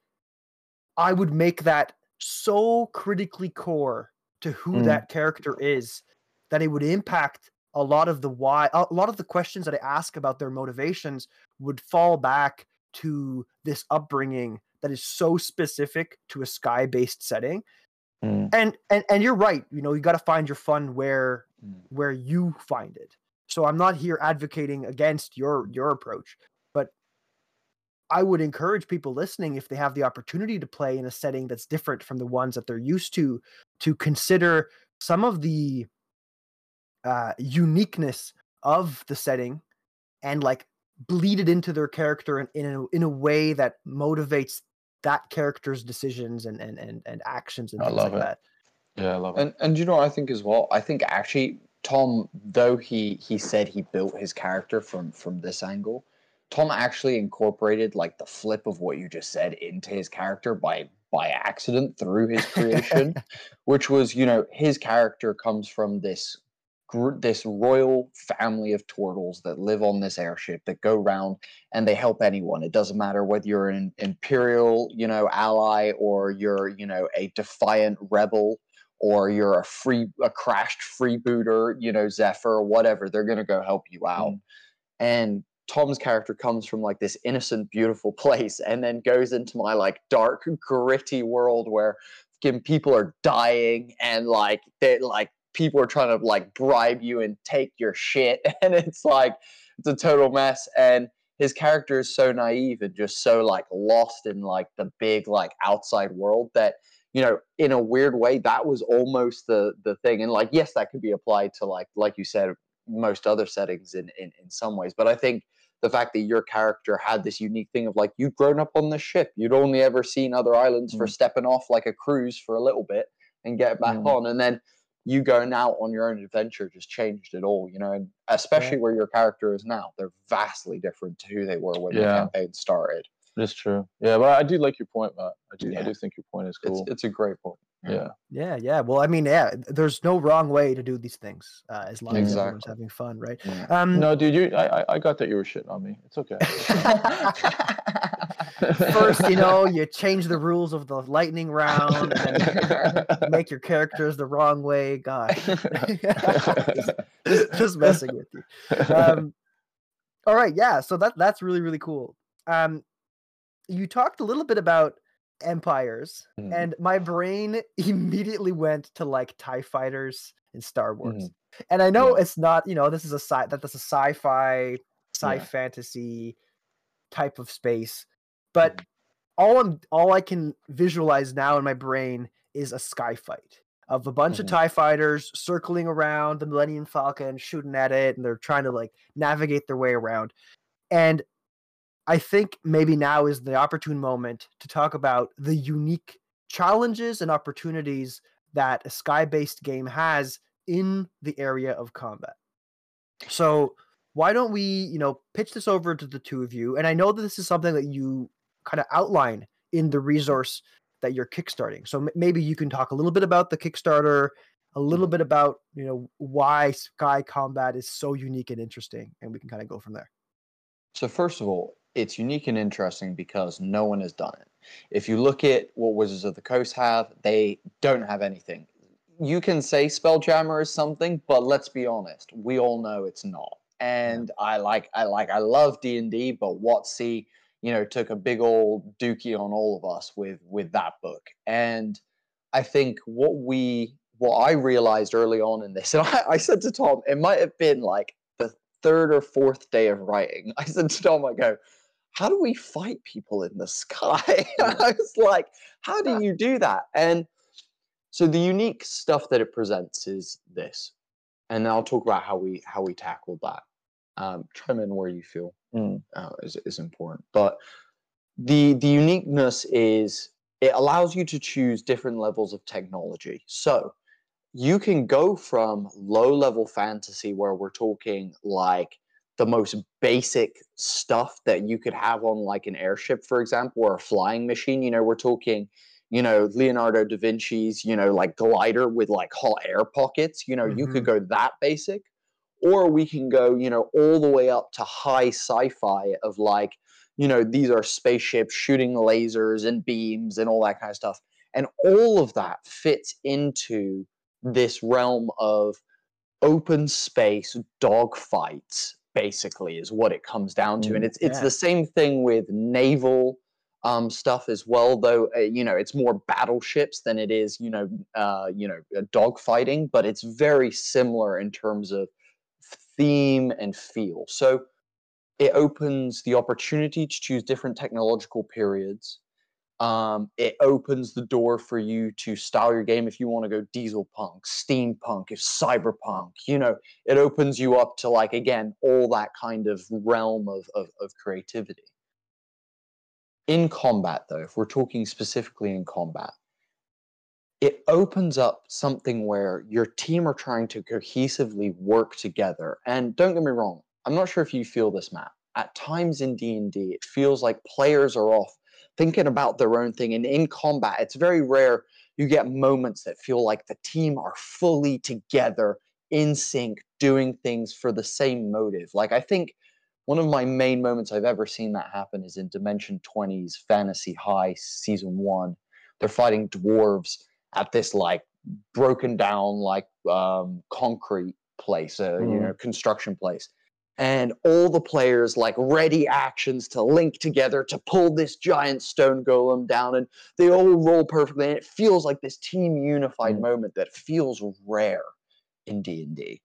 I would make that so critically core to who that character is that it would impact a lot of the questions that I ask about their motivations would fall back to this upbringing that is so specific to a Sky-based setting. And you're right, you got to find your fun where you find it. So I'm not here advocating against your approach, but I would encourage people listening, if they have the opportunity to play in a setting that's different from the ones that they're used to consider some of the uniqueness of the setting and like bleed it into their character in a way that motivates that character's decisions and actions and things like that.
Yeah, I love it.
And you know what I think as well? I think actually Tom, though he said he built his character from this angle, Tom actually incorporated like the flip of what you just said into his character by accident through his creation, which was, his character comes from this royal family of turtles that live on this airship that go around and they help anyone. It doesn't matter whether you're an imperial, ally, or you're, a defiant rebel, or you're a crashed freebooter, Zephyr or whatever. They're going to go help you out. And Tom's character comes from like this innocent, beautiful place and then goes into my like dark, gritty world where people are dying and like people are trying to like bribe you and take your shit, and it's a total mess. And his character is so naive and just so like lost in like the big like outside world that, in a weird way, that was almost the thing. And like, yes, that could be applied to like you said, most other settings in some ways. But I think the fact that your character had this unique thing of like, you'd grown up on this ship, you'd only ever seen other islands for stepping off like a cruise for a little bit and get back on, and then you going out on your own adventure just changed it all, and especially where your character is now. They're vastly different to who they were when the campaign started.
It's true. Yeah, but I do like your point, Matt. I do think your point is cool.
It's a great point.
Yeah. Well, I mean, there's no wrong way to do these things as long as everyone's having fun, right?
Yeah. No, dude, I got that you were shitting on me. It's okay.
First, you change the rules of the lightning round and make your characters the wrong way. God, just messing with you. All right, yeah. So that's really, really cool. You talked a little bit about empires, and my brain immediately went to like TIE fighters in Star Wars. And I know it's not, this is that's a sci-fi, fantasy type of space, but all I can visualize now in my brain is a sky fight of a bunch of TIE fighters circling around the Millennium Falcon, shooting at it, and they're trying to like navigate their way around. And I think maybe now is the opportune moment to talk about the unique challenges and opportunities that a Sky-based game has in the area of combat. So why don't we, pitch this over to the two of you? And I know that this is something that you kind of outline in the resource that you're kickstarting. So maybe you can talk a little bit about the Kickstarter, a little bit about, why Sky Combat is so unique and interesting, and we can kind of go from there.
So first of all, it's unique and interesting because no one has done it. If you look at what Wizards of the Coast have, they don't have anything. You can say Spelljammer is something, but let's be honest, we all know it's not. And I love D&D, but WotC, took a big old dookie on all of us with that book. And I think what I realized early on in this, and I said to Tom, it might have been like the third or fourth day of writing. I said to Tom, I go, how do we fight people in the sky? I was like, how do you do that? And so the unique stuff that it presents is this, and then I'll talk about how we tackled that. Chime in where you feel is important, but the uniqueness is it allows you to choose different levels of technology. So you can go from low-level fantasy, where we're talking like the most basic stuff that you could have on like an airship, for example, or a flying machine. We're talking, Leonardo da Vinci's, like glider with like hot air pockets. You could go that basic, or we can go, all the way up to high sci-fi of like, these are spaceships shooting lasers and beams and all that kind of stuff. And all of that fits into this realm of open space dogfights, basically, is what it comes down to. And it's the same thing with naval stuff as well, though it's more battleships than it is dogfighting, but it's very similar in terms of theme and feel. So it opens the opportunity to choose different technological periods. It opens the door for you to style your game if you want to go diesel punk, steampunk, if cyberpunk, it opens you up to, like, again, all that kind of realm of creativity. In combat, though, if we're talking specifically in combat, it opens up something where your team are trying to cohesively work together. And don't get me wrong, I'm not sure if you feel this, Matt. At times in D&D, it feels like players are off thinking about their own thing. And in combat, it's very rare you get moments that feel like the team are fully together, in sync, doing things for the same motive. Like, I think one of my main moments I've ever seen that happen is in Dimension 20's Fantasy High Season 1. They're fighting dwarves at this, like, broken down, like, concrete place, construction place. And all the players, like, ready actions to link together to pull this giant stone golem down, and they all roll perfectly, and it feels like this team unified moment that feels rare in D&D.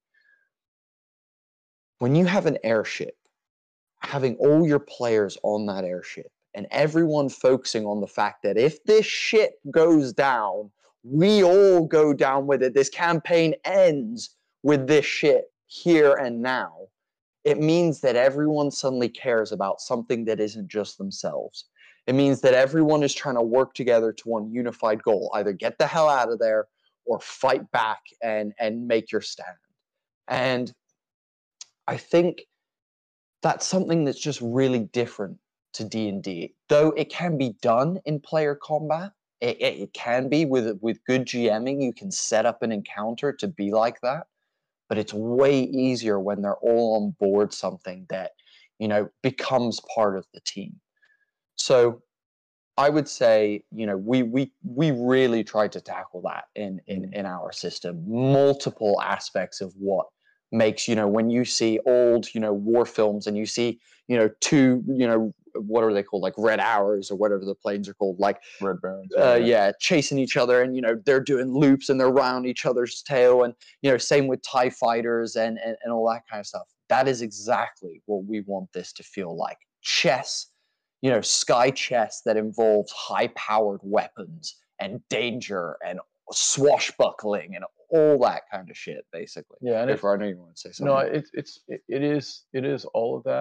When you have an airship, having all your players on that airship, and everyone focusing on the fact that if this ship goes down, we all go down with it. This campaign ends with this ship here and now. It means that everyone suddenly cares about something that isn't just themselves. It means that everyone is trying to work together to one unified goal, either get the hell out of there or fight back and make your stand. And I think that's something that's just really different to D&D. Though it can be done in player combat, it can be with good GMing, you can set up an encounter to be like that. But it's way easier when they're all on board something that, becomes part of the team. So I would say, we really tried to tackle that in our system. Multiple aspects of what makes, when you see old, war films and you see, two, what are they called? Like red arrows or whatever the planes are called, like
Red Barons.
Chasing each other, and they're doing loops and they're around each other's tail, and same with TIE fighters and all that kind of stuff. That is exactly what we want this to feel like. Chess, sky chess that involves high-powered weapons and danger and swashbuckling and all that kind of shit, basically.
Yeah, and
I know you want to say something.
No, it is all of that.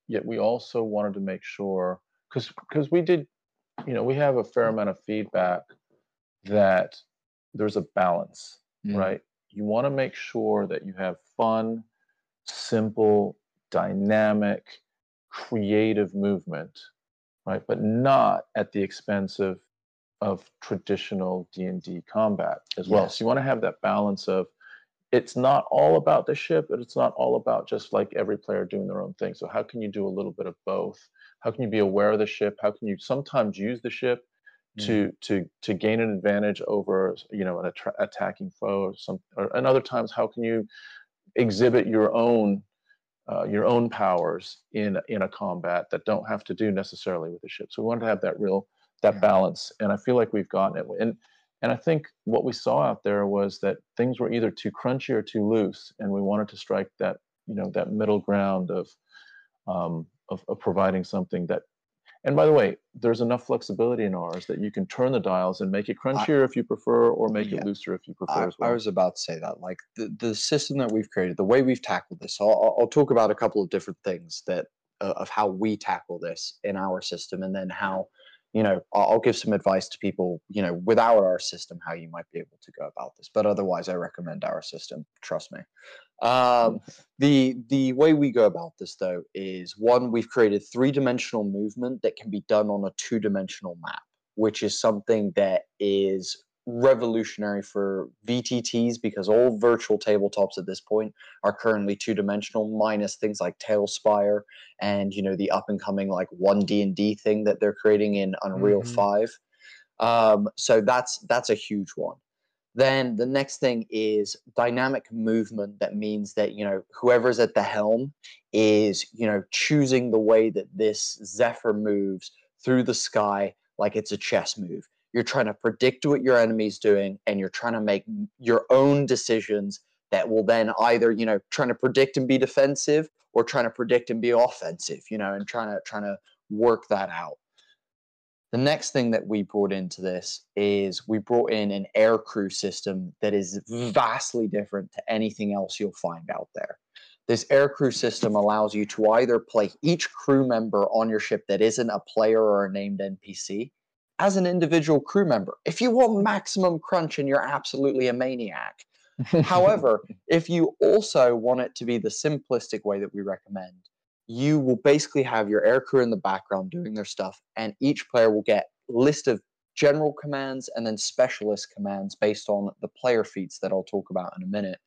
yet we also wanted to make sure, because we did, we have a fair amount of feedback that there's a balance, right? You want to make sure that you have fun, simple, dynamic, creative movement, right? But not at the expense of traditional D&D combat as well.
Yes.
So you want to have that balance of, it's not all about the ship, but it's not all about just like every player doing their own thing. So how can you do a little bit of both? How can you be aware of the ship? How can you sometimes use the ship to gain an advantage over an attacking foe, and other times how can you exhibit your own powers in a combat that don't have to do necessarily with the ship. So we wanted to have that balance, and I feel like we've gotten it. And I think what we saw out there was that things were either too crunchy or too loose, and we wanted to strike that that middle ground of providing something that. And by the way, there's enough flexibility in ours that you can turn the dials and make it crunchier if you prefer, or make it looser if you prefer as well.
I was about to say that, like the system that we've created, the way we've tackled this. So I'll talk about a couple of different things that of how we tackle this in our system, and then how, I'll give some advice to people, without our system, how you might be able to go about this. But otherwise, I recommend our system. Trust me. The way we go about this, though, is one, we've created 3-dimensional movement that can be done on a 2-dimensional map, which is something that is revolutionary for VTTs, because all virtual tabletops at this point are currently 2-dimensional, minus things like Tailspire and the up and coming like 1D&D thing that they're creating in Unreal 5. So that's a huge one. Then the next thing is dynamic movement. That means that whoever's at the helm is choosing the way that this Zephyr moves through the sky like it's a chess move. You're trying to predict what your enemy's doing, and you're trying to make your own decisions that will then either, trying to predict and be defensive, or trying to predict and be offensive, and trying to work that out. The next thing that we brought into this is we brought in an air crew system that is vastly different to anything else you'll find out there. This air crew system allows you to either play each crew member on your ship that isn't a player or a named NPC as an individual crew member. If you want maximum crunch and you're absolutely a maniac. However, if you also want it to be the simplistic way that we recommend, you will basically have your air crew in the background doing their stuff, and each player will get a list of general commands and then specialist commands based on the player feats that I'll talk about in a minute,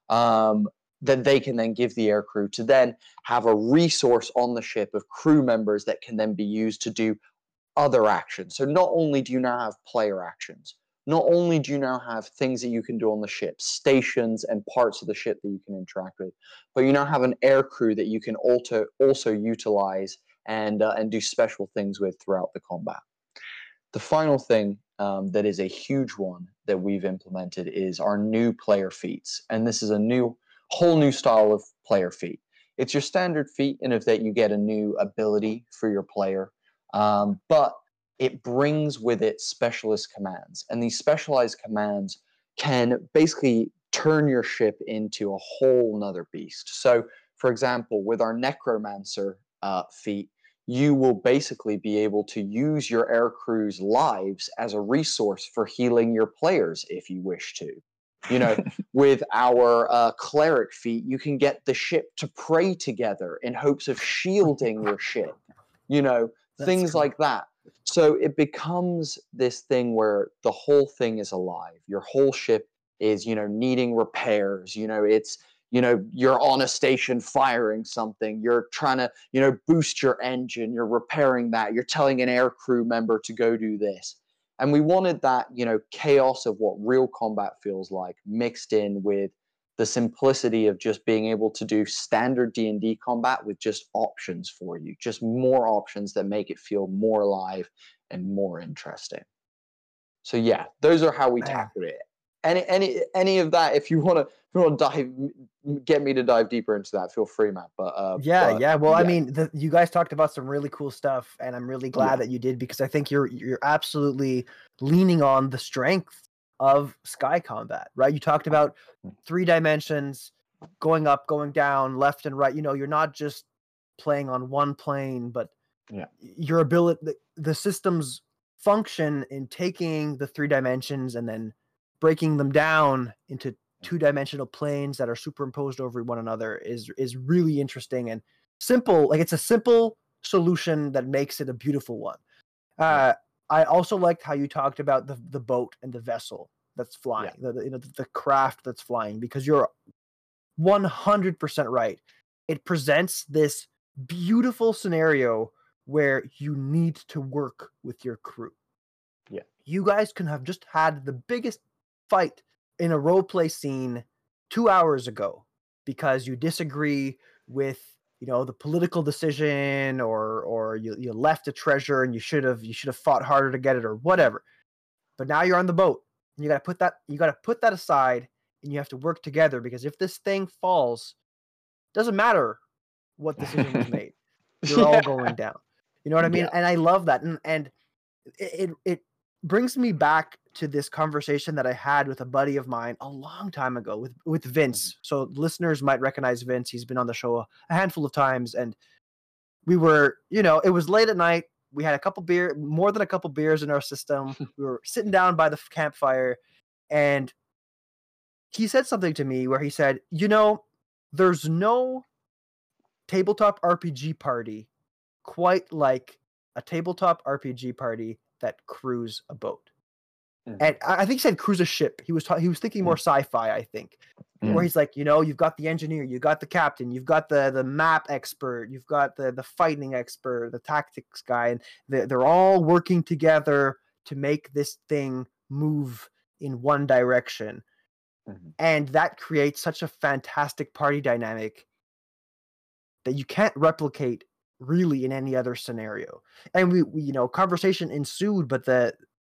that they can then give the air crew to then have a resource on the ship of crew members that can then be used to do other actions. So not only do you now have player actions, not only do you now have things that you can do on the ship, stations and parts of the ship that you can interact with, but you now have an air crew that you can also utilize and do special things with throughout the combat. The final thing that is a huge one that we've implemented is our new player feats. And this is a whole new style of player feat. It's your standard feat in that you get a new ability for your player, but it brings with it specialist commands. And these specialized commands can basically turn your ship into a whole nother beast. So, for example, with our Necromancer feat, you will basically be able to use your air crew's lives as a resource for healing your players if you wish to. With our Cleric feat, you can get the ship to pray together in hopes of shielding your ship. Things like that. So it becomes this thing where the whole thing is alive. Your whole ship is, needing repairs. It's, you're on a station firing something. You're trying to, boost your engine. You're repairing that. You're telling an air crew member to go do this. And we wanted that, chaos of what real combat feels like mixed in with the simplicity of just being able to do standard D&D combat with just options for you, just more options that make it feel more alive and more interesting. So yeah, those are how we tackled it. Any of that, if you want to get me to dive deeper into that, feel free, Matt. Well,
I mean, you guys talked about some really cool stuff, and I'm really glad that you did, because I think you're absolutely leaning on the strength of sky combat, right? You talked about 3 dimensions, going up, going down, left and right. You're not just playing on one plane, but
Yeah.
your ability, the system's function in taking the 3 dimensions and then breaking them down into 2-dimensional planes that are superimposed over one another is really interesting and simple. Like, it's a simple solution that makes it a beautiful one. I also liked how you talked about the boat and the vessel that's flying, the craft that's flying, because you're 100% right. It presents this beautiful scenario where you need to work with your crew.
Yeah.
You guys can have just had the biggest fight in a role play scene 2 hours ago because you disagree with, the political decision, or you left a treasure and you should have fought harder to get it, or whatever. But now you're on the boat and you got to put that aside, and you have to work together, because if this thing falls, doesn't matter what decision was made. You're all going down. You know what I mean?
Yeah.
And I love that. And it brings me back to this conversation that I had with a buddy of mine a long time ago with Vince. So listeners might recognize Vince. He's been on the show a handful of times, and we were, it was late at night. We had more than a couple beers in our system. We were sitting down by the campfire, and he said something to me where he said, there's no tabletop RPG party quite like a tabletop RPG party that crews a boat. And I think he said cruise a ship. He was thinking more sci-fi, I think, where he's like, you've got the engineer, you got the captain, you've got the map expert, you've got the fighting expert, the tactics guy, and they're all working together to make this thing move in one direction. And that creates such a fantastic party dynamic that you can't replicate really in any other scenario. And we conversation ensued, but the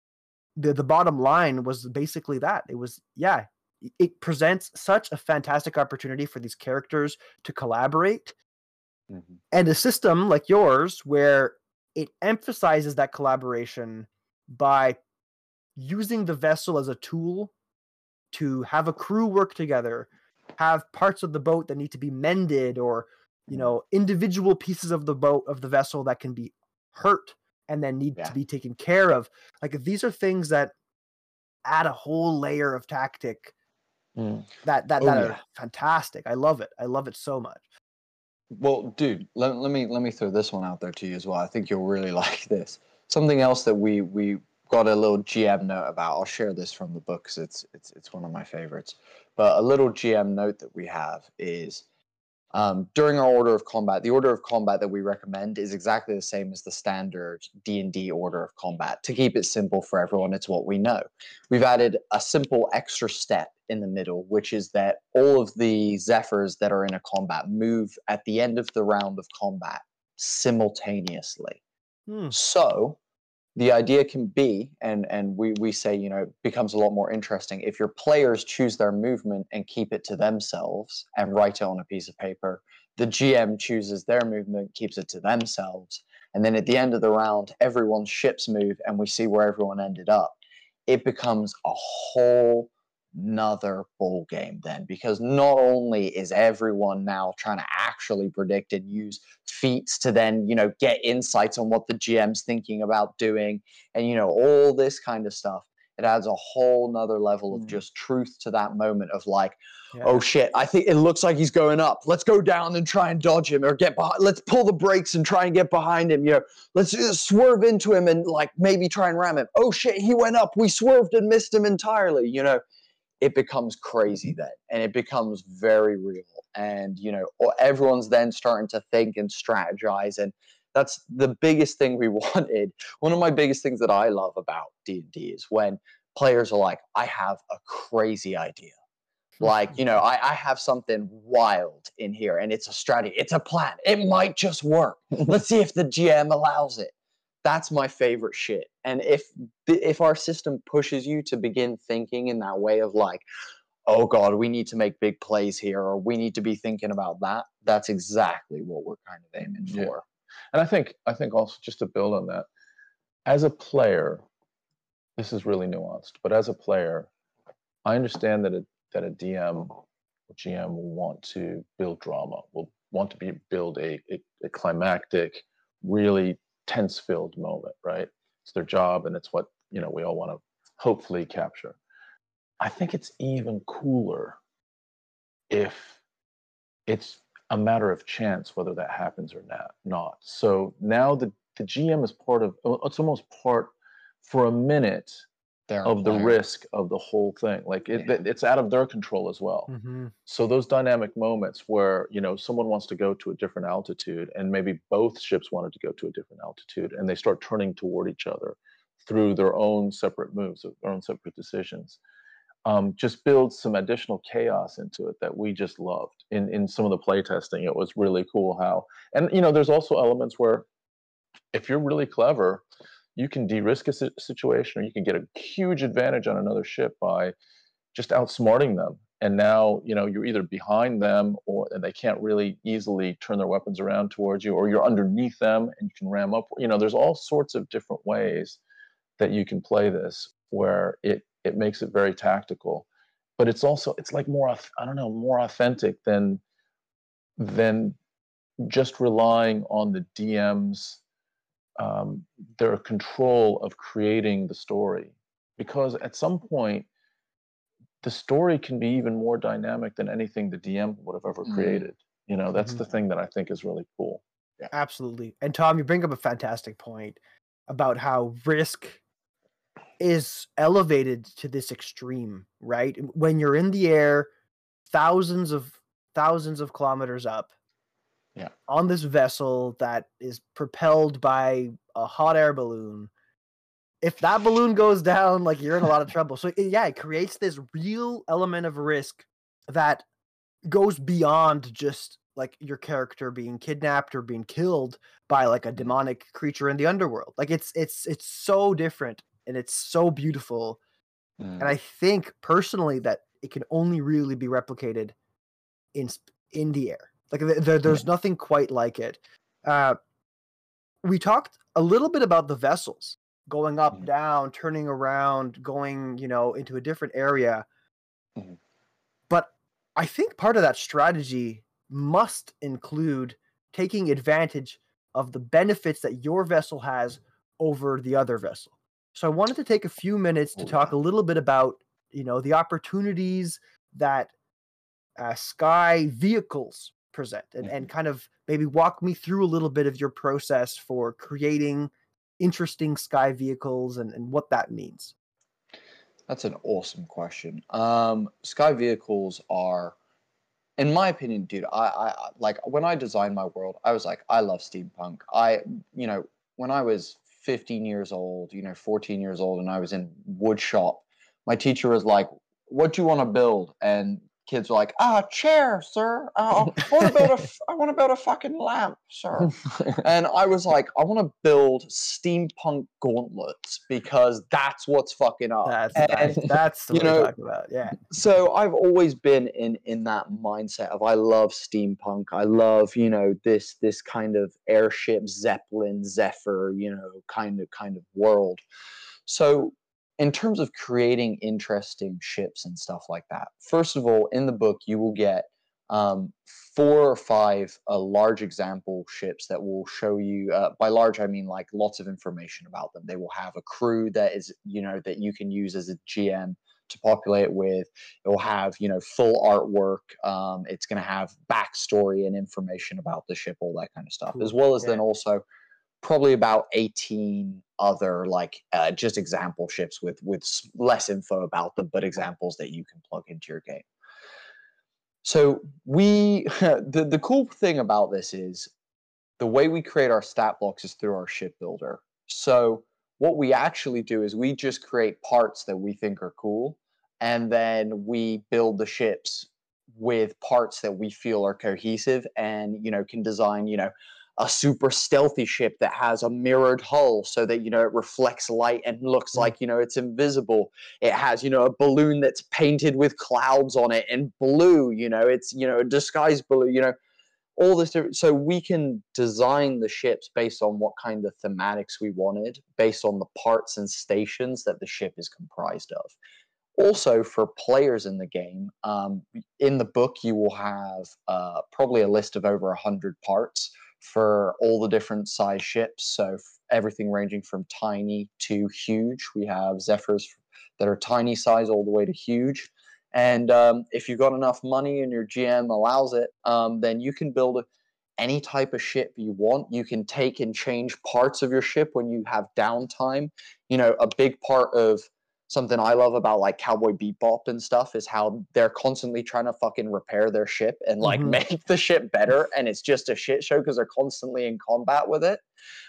bottom line was basically that. It was, it presents such a fantastic opportunity for these characters to collaborate. And a system like yours, where it emphasizes that collaboration by using the vessel as a tool to have a crew work together, have parts of the boat that need to be mended, or individual pieces of the vessel that can be hurt and then need to be taken care of. Like, these are things that add a whole layer of tactic that are fantastic. I love it. I love it so much.
Well, dude, let me throw this one out there to you as well. I think you'll really like this. Something else that we got a little GM note about. I'll share this from the book because it's one of my favorites. But a little GM note that we have is, during our order of combat, the order of combat that we recommend is exactly the same as the standard D&D order of combat. To keep it simple for everyone, it's what we know. We've added a simple extra step in the middle, which is that all of the Zephyrs that are in a combat move at the end of the round of combat simultaneously. So the idea can be, and we say, becomes a lot more interesting if your players choose their movement and keep it to themselves and write it on a piece of paper. The GM chooses their movement, keeps it to themselves, and then at the end of the round, everyone's ships move and we see where everyone ended up. It becomes a whole nother ball game then, because not only is everyone now trying to actually predict and use feats to then get insights on what the GM's thinking about doing, and all this kind of stuff, it adds a whole nother level of just truth to that moment of like, oh shit, I think it looks like he's going up, let's go down and try and dodge him, or get behind, let's pull the brakes and try and get behind him, let's swerve into him and like maybe try and ram him. Oh shit, he went up, we swerved and missed him entirely. It becomes crazy then, and it becomes very real. And, everyone's then starting to think and strategize. And that's the biggest thing we wanted. One of my biggest things that I love about D&D is when players are like, I have a crazy idea. Like, I have something wild in here, and it's a strategy. It's a plan. It might just work. Let's see if the GM allows it. That's my favorite shit. And if our system pushes you to begin thinking in that way of like, oh God, we need to make big plays here, or we need to be thinking about that, that's exactly what we're kind of aiming for.
And I think also, just to build on that, as a player, this is really nuanced, but as a player, I understand that a DM or GM will want to build drama, will want to build a climactic, really tense-filled moment, right? It's their job, and it's what, you know, we all want to hopefully capture. I think it's even cooler if it's a matter of chance whether that happens or not. So now the GM is part of, it's almost part for a minute of the risk of the whole thing. Like it's out of their control as well.
Mm-hmm.
So those dynamic moments where, you know, someone wants to go to a different altitude, and maybe both ships wanted to go to a different altitude, and they start turning toward each other through their own separate moves, their own separate decisions, just builds some additional chaos into it that we just loved. In some of the play testing, it was really cool how, and you know, there's also elements where if you're really clever, you can de-risk a situation, or you can get a huge advantage on another ship by just outsmarting them. And now, you know, you're either behind them, and they can't really easily turn their weapons around towards you, or you're underneath them and you can ram up. You know, there's all sorts of different ways that you can play this, where it makes it very tactical, but it's also, it's like more, I don't know, more authentic than just relying on the DM's their control of creating the story. Because at some point, the story can be even more dynamic than anything the DM would have ever created. You know, that's the thing that I think is really cool.
Yeah. Absolutely. And Tom, you bring up a fantastic point about how risk is elevated to this extreme, right? When you're in the air, thousands of kilometers up, on this vessel that is propelled by a hot air balloon, if that balloon goes down, like, you're in a lot of trouble. So yeah, it creates this real element of risk that goes beyond just like your character being kidnapped or being killed by like a demonic creature in the underworld. Like it's so different, and it's so beautiful. And I think personally that it can only really be replicated in the air. Like there's nothing quite like it. We talked a little bit about the vessels going up, down, turning around, going, you know, into a different area. But I think part of that strategy must include taking advantage of the benefits that your vessel has over the other vessel. So I wanted to take a few minutes to talk a little bit about, you know, the opportunities that sky vehicles present, and kind of maybe walk me through a little bit of your process for creating interesting sky vehicles and what that means.
That's an awesome question. Sky vehicles are, in my opinion, dude, I like, when I designed my world, I was like, I love steampunk. You know, when I was 15 years old, you know, 14 years old, and I was in wood shop, my teacher was like, what do you want to build? And kids were like, chair, sir. I want to build a fucking lamp, sir. And I was like, I want to build steampunk gauntlets, because that's what's fucking up.
That's what we're talking about. Yeah.
So I've always been in that mindset of, I love steampunk. I love, you know, this kind of airship, Zeppelin, Zephyr, you know, kind of world. So in terms of creating interesting ships and stuff like that, first of all, in the book, you will get 4 or 5 large example ships that will show you, by large, I mean like lots of information about them. They will have a crew that is, you know, that you can use as a GM to populate with. It will have, you know, full artwork. It's going to have backstory and information about the ship, all that kind of stuff, as well as then also probably about 18 other like just example ships with less info about them, but examples that you can plug into your game. So the cool thing about this is the way we create our stat blocks is through our ship builder. So what we actually do is we just create parts that we think are cool, and then we build the ships with parts that we feel are cohesive, and, you know, can design, you know, a super stealthy ship that has a mirrored hull so that, you know, it reflects light and looks like, you know, it's invisible. It has, you know, a balloon that's painted with clouds on it and blue, you know, it's, you know, a disguised blue, you know, all this different. So we can design the ships based on what kind of thematics we wanted, based on the parts and stations that the ship is comprised of. Also, for players in the game, in the book, you will have probably a list of over 100 parts for all the different size ships. So everything ranging from tiny to huge. We have Zephyrs that are tiny size all the way to huge. And if you've got enough money and your GM allows it, then you can build any type of ship you want. You can take and change parts of your ship when you have downtime. You know, a big part of something I love about like Cowboy Bebop and stuff is how they're constantly trying to fucking repair their ship and like make the ship better, and it's just a shit show because they're constantly in combat with it.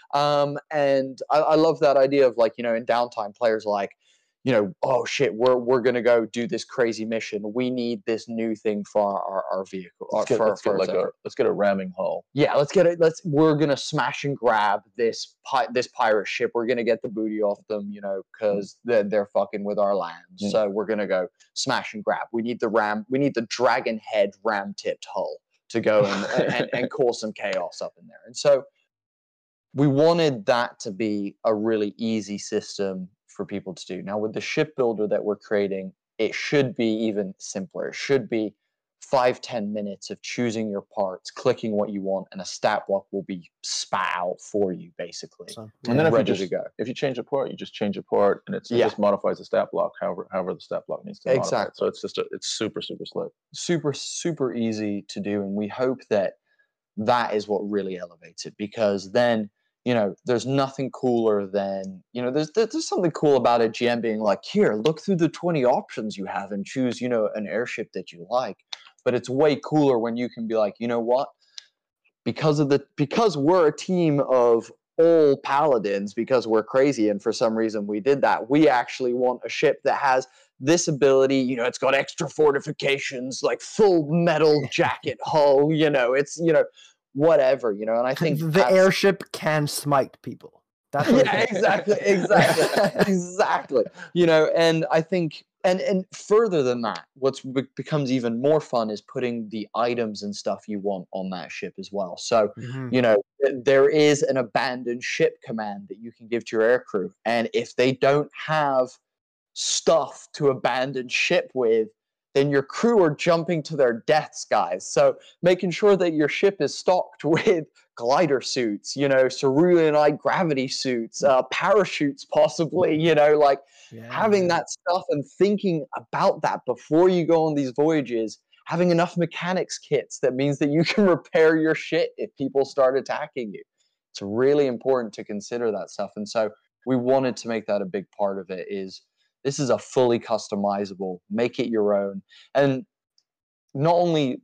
And I love that idea of like, you know, in downtime, players are like, you know, oh shit, we're gonna go do this crazy mission. We need this new thing for our vehicle.
Let's get a ramming hull.
Yeah, we're gonna smash and grab this pirate ship. We're gonna get the booty off them, you know, because they're fucking with our land. So we're gonna go smash and grab. We need the dragon head ram tipped hull to go and cause some chaos up in there. And so we wanted that to be a really easy system for people to do. Now with the shipbuilder that we're creating, it should be even simpler. It should be 5-10 minutes of choosing your parts, clicking what you want, and a stat block will be spat out for you basically.
And then if you change a part, you just change a part, and it just modifies the stat block however the stat block needs to modify it. So it's super slick.
Super easy to do, and we hope that is what really elevates it, because then, you know, there's nothing cooler than, you know, there's something cool about a GM being like, here, look through the 20 options you have and choose, you know, an airship that you like. But it's way cooler when you can be like, you know what? Because we're a team of all paladins, because we're crazy and for some reason we did that, we actually want a ship that has this ability, you know, it's got extra fortifications, like full metal jacket hull, you know, it's, you know, whatever, you know. And I think
the airship can smite people.
That's exactly. You know, and I think, and further than that, what becomes even more fun is putting the items and stuff you want on that ship as well. So, you know, there is an abandoned ship command that you can give to your aircrew, and if they don't have stuff to abandon ship with, then your crew are jumping to their deaths, guys. So making sure that your ship is stocked with glider suits, you know, cerulean gravity suits, parachutes possibly, you know, like having that stuff and thinking about that before you go on these voyages, having enough mechanics kits, that means that you can repair your shit if people start attacking you. It's really important to consider that stuff. And so we wanted to make that a big part of it. This is a fully customizable, make it your own. And not only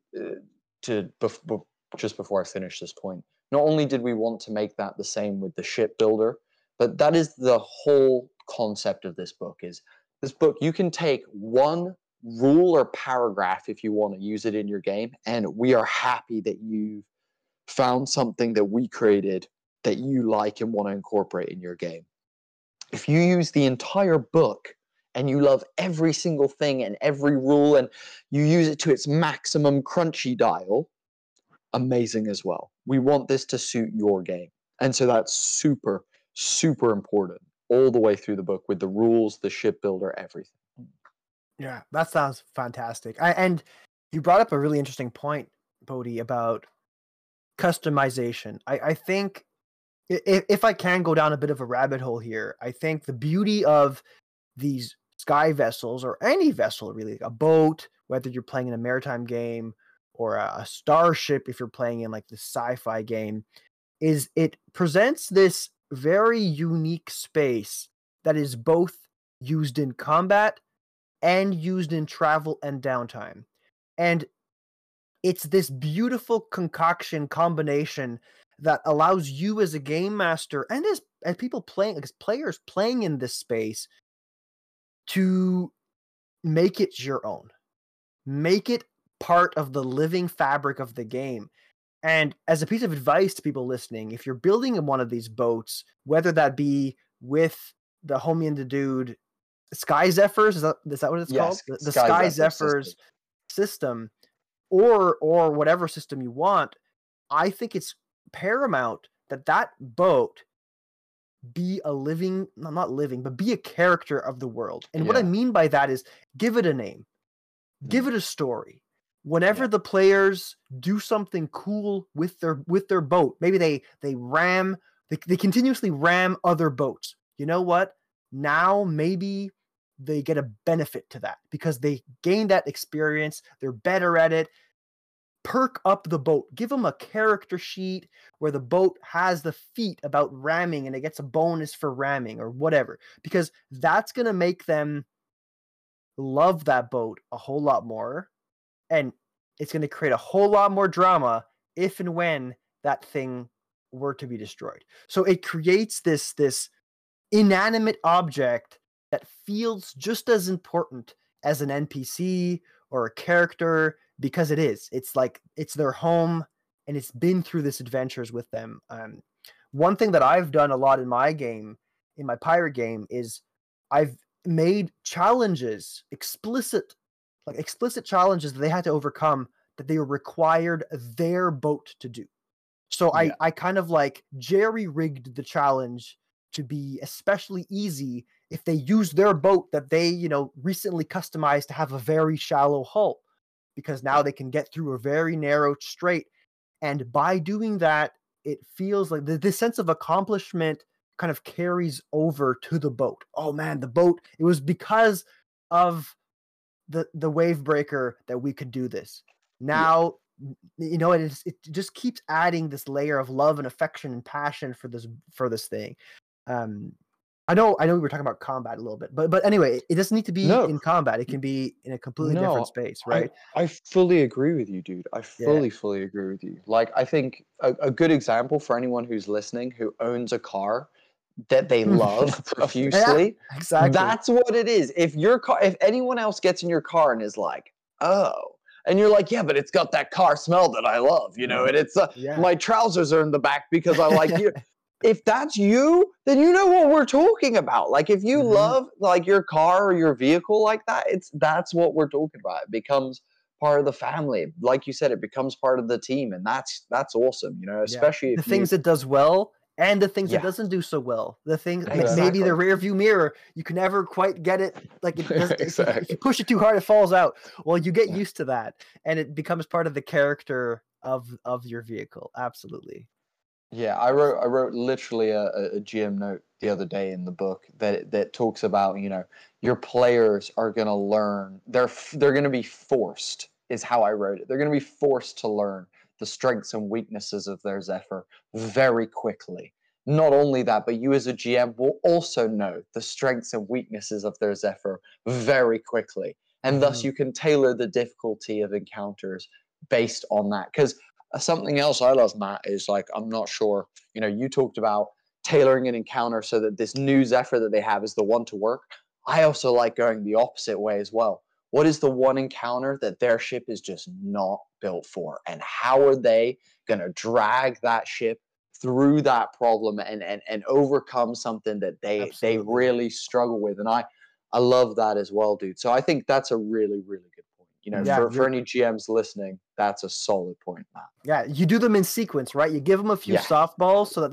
just before I finish this point, not only did we want to make that the same with the shipbuilder, but that is the whole concept of this book. Is this book, you can take one rule or paragraph if you want to use it in your game, and we are happy that you've found something that we created that you like and want to incorporate in your game. If you use the entire book and you love every single thing and every rule, and you use it to its maximum crunchy dial, amazing as well. We want this to suit your game. And so that's super, super important all the way through the book, with the rules, the shipbuilder, everything.
Yeah, that sounds fantastic. And you brought up a really interesting point, Bodhi, about customization. I think if I can go down a bit of a rabbit hole here, I think the beauty of these sky vessels, or any vessel really, a boat, whether you're playing in a maritime game or a starship if you're playing in like the sci-fi game, is it presents this very unique space that is both used in combat and used in travel and downtime. And it's this beautiful concoction combination that allows you as a game master and as people playing, as players playing in this space, to make it your own. Make it part of the living fabric of the game. And as a piece of advice to people listening, if you're building one of these boats, whether that be with the Homie and the Dude Sky Zephyrs, is that what it's called? The Sky Zephyrs system, or whatever system you want, I think it's paramount that boat be a living, not living, but be a character of the world. And what I
Yeah.
mean by that is give it a name, give it a story. Whenever
Yeah.
the players do something cool with their boat, maybe they ram, they continuously ram other boats. You know what? Now maybe they get a benefit to that because they gain that experience. They're better at it. Perk up the boat. Give them a character sheet where the boat has the feat about ramming and it gets a bonus for ramming or whatever, because that's going to make them love that boat a whole lot more. And it's going to create a whole lot more drama if and when that thing were to be destroyed. So it creates this inanimate object that feels just as important as an NPC or a character, because it is. It's like it's their home and it's been through this adventures with them. One thing that I've done a lot in my game, in my pirate game, is I've made challenges, explicit challenges that they had to overcome that they required their boat to do. So I kind of like jerry-rigged the challenge to be especially easy if they use their boat that they, recently customized to have a very shallow hull, because now they can get through a very narrow strait. And by doing that, it feels like this sense of accomplishment kind of carries over to the boat. Oh man, the boat, it was because of the wave breaker that we could do this. Now, it just keeps adding this layer of love and affection and passion for this thing. I know we were talking about combat a little bit, but anyway, it doesn't need to be in combat. It can be in a completely different space, right?
I fully agree with you, dude. I fully agree with you. Like, I think a good example for anyone who's listening who owns a car that they love profusely,
yeah, exactly.
That's what it is. If anyone else gets in your car and is like, oh, and you're like, yeah, but it's got that car smell that I love, and it's my trousers are in the back because I like you. If that's you, then you know what we're talking about. Like, if you love like your car or your vehicle like that, that's what we're talking about. It becomes part of the family. Like you said, it becomes part of the team, and that's awesome. Especially
the things it does well and the things it doesn't do so well. The things maybe the rear view mirror, you can never quite get it. Like it doesn't, if you push it too hard, it falls out. Well, you get used to that, and it becomes part of the character of your vehicle. Absolutely.
Yeah, I wrote literally a GM note the other day in the book that talks about, your players are going to learn, they're going to be forced, is how I wrote it. They're going to be forced to learn the strengths and weaknesses of their Zephyr very quickly. Not only that, but you as a GM will also know the strengths and weaknesses of their Zephyr very quickly. And thus you can tailor the difficulty of encounters based on that. Because something else I love, Matt, is like, I'm not sure, you talked about tailoring an encounter so that this new Zephyr that they have is the one to work. I also like going the opposite way as well. What is the one encounter that their ship is just not built for? And how are they going to drag that ship through that problem and overcome something that they really struggle with? And I love that as well, dude. So I think that's a really, really good point. For any GMs listening, that's a solid point, Matt.
Yeah, you do them in sequence, right? You give them a few softballs so that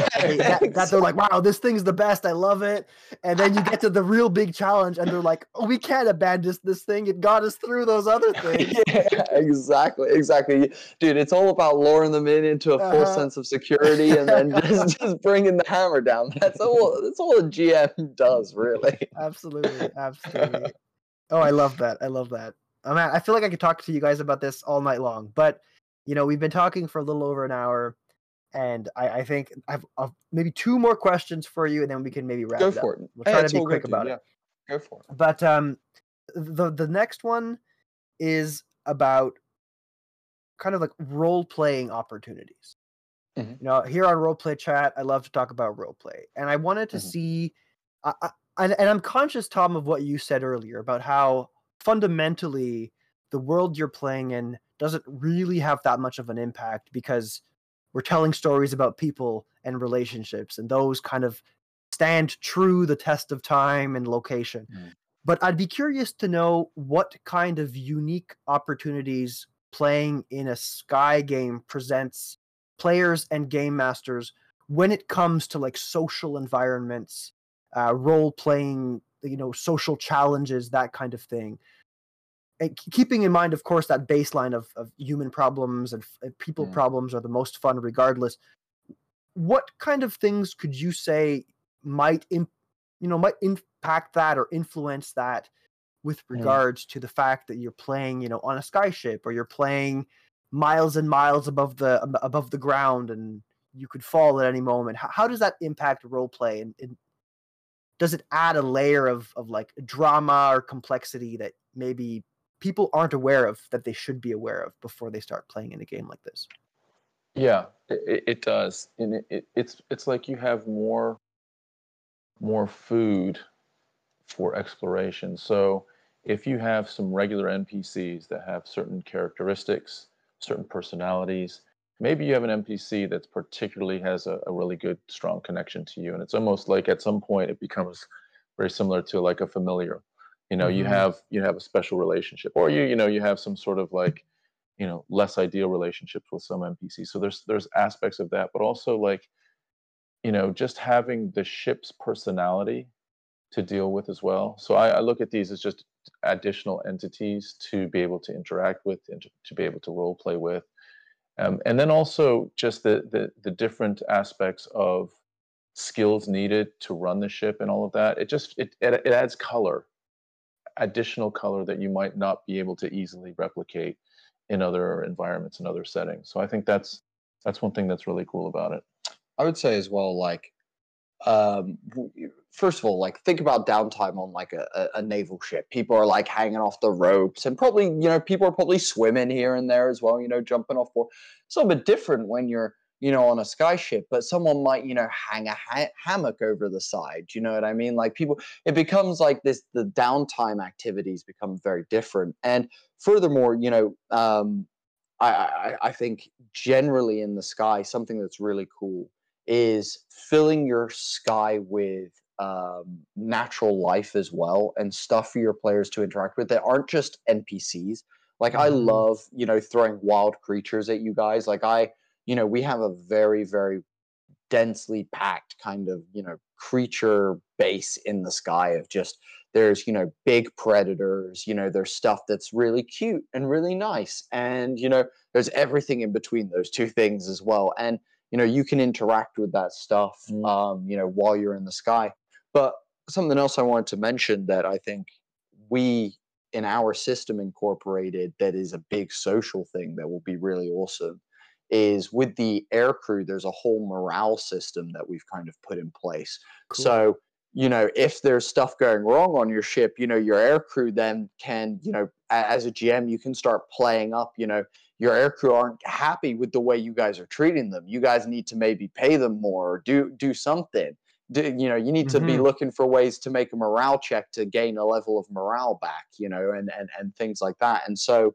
that they're like, wow, this thing's the best. I love it. And then you get to the real big challenge and they're like, oh, we can't abandon this thing. It got us through those other things.
Exactly. Dude, it's all about luring them into a full sense of security and then just bringing the hammer down. That's all a GM does, really.
Absolutely. Oh, I love that. I feel like I could talk to you guys about this all night long, but we've been talking for a little over an hour, and I think I've maybe two more questions for you, and then we can maybe wrap it up.
Go for it.
We'll try to be quick about it.
Go for it.
But the next one is about kind of like role-playing opportunities. Here on Roleplay Chat, I love to talk about roleplay, and I wanted to see, and I'm conscious, Tom, of what you said earlier about how fundamentally the world you're playing in doesn't really have that much of an impact because we're telling stories about people and relationships, and those kind of stand true the test of time and location. But I'd be curious to know what kind of unique opportunities playing in a Sky game presents players and game masters when it comes to like social environments, role playing, social challenges, that kind of thing. And keeping in mind, of course, that baseline of human problems and people problems are the most fun regardless. What kind of things could you say might impact that or influence that with regards to the fact that you're playing, on a skyship, or you're playing miles and miles above the ground and you could fall at any moment? How does that impact role play? And does it add a layer of like drama or complexity that maybe people aren't aware of, that they should be aware of before they start playing in a game like this?
Yeah, it does. And it's like you have more food for exploration. So if you have some regular NPCs that have certain characteristics, certain personalities, maybe you have an NPC that's particularly has a really good, strong connection to you. And it's almost like at some point it becomes very similar to like a familiar. You have a special relationship, or you have some sort of like, less ideal relationships with some NPCs. So there's aspects of that, but also like, just having the ship's personality to deal with as well. So I look at these as just additional entities to be able to interact with and to be able to role play with. And then also just the different aspects of skills needed to run the ship and all of that. It adds color, additional color that you might not be able to easily replicate in other environments and other settings. So I think that's one thing that's really cool about it.
I would say as well, like, first of all, like, think about downtime on like a naval ship. People are like hanging off the ropes, and probably, people are probably swimming here and there as well, jumping off board. It's a little bit different when you're, on a sky ship, but someone might, hang a hammock over the side. You know what I mean? Like, people, it becomes like this, the downtime activities become very different. And furthermore, I think generally in the sky, something that's really cool is filling your sky with natural life as well, and stuff for your players to interact with that aren't just NPCs. Like, I love, throwing wild creatures at you guys. Like, we have a very, very densely packed kind of, creature base in the sky of just, there's, big predators, there's stuff that's really cute and really nice. And, there's everything in between those two things as well. And, you can interact with that stuff, while you're in the sky. But something else I wanted to mention that I think we in our system incorporated that is a big social thing that will be really awesome is with the air crew. There's a whole morale system that we've kind of put in place. Cool. So, if there's stuff going wrong on your ship, your air crew then can, as a GM, you can start playing up, your air crew aren't happy with the way you guys are treating them. You guys need to maybe pay them more, or do something. You need to be looking for ways to make a morale check to gain a level of morale back, and things like that. And so,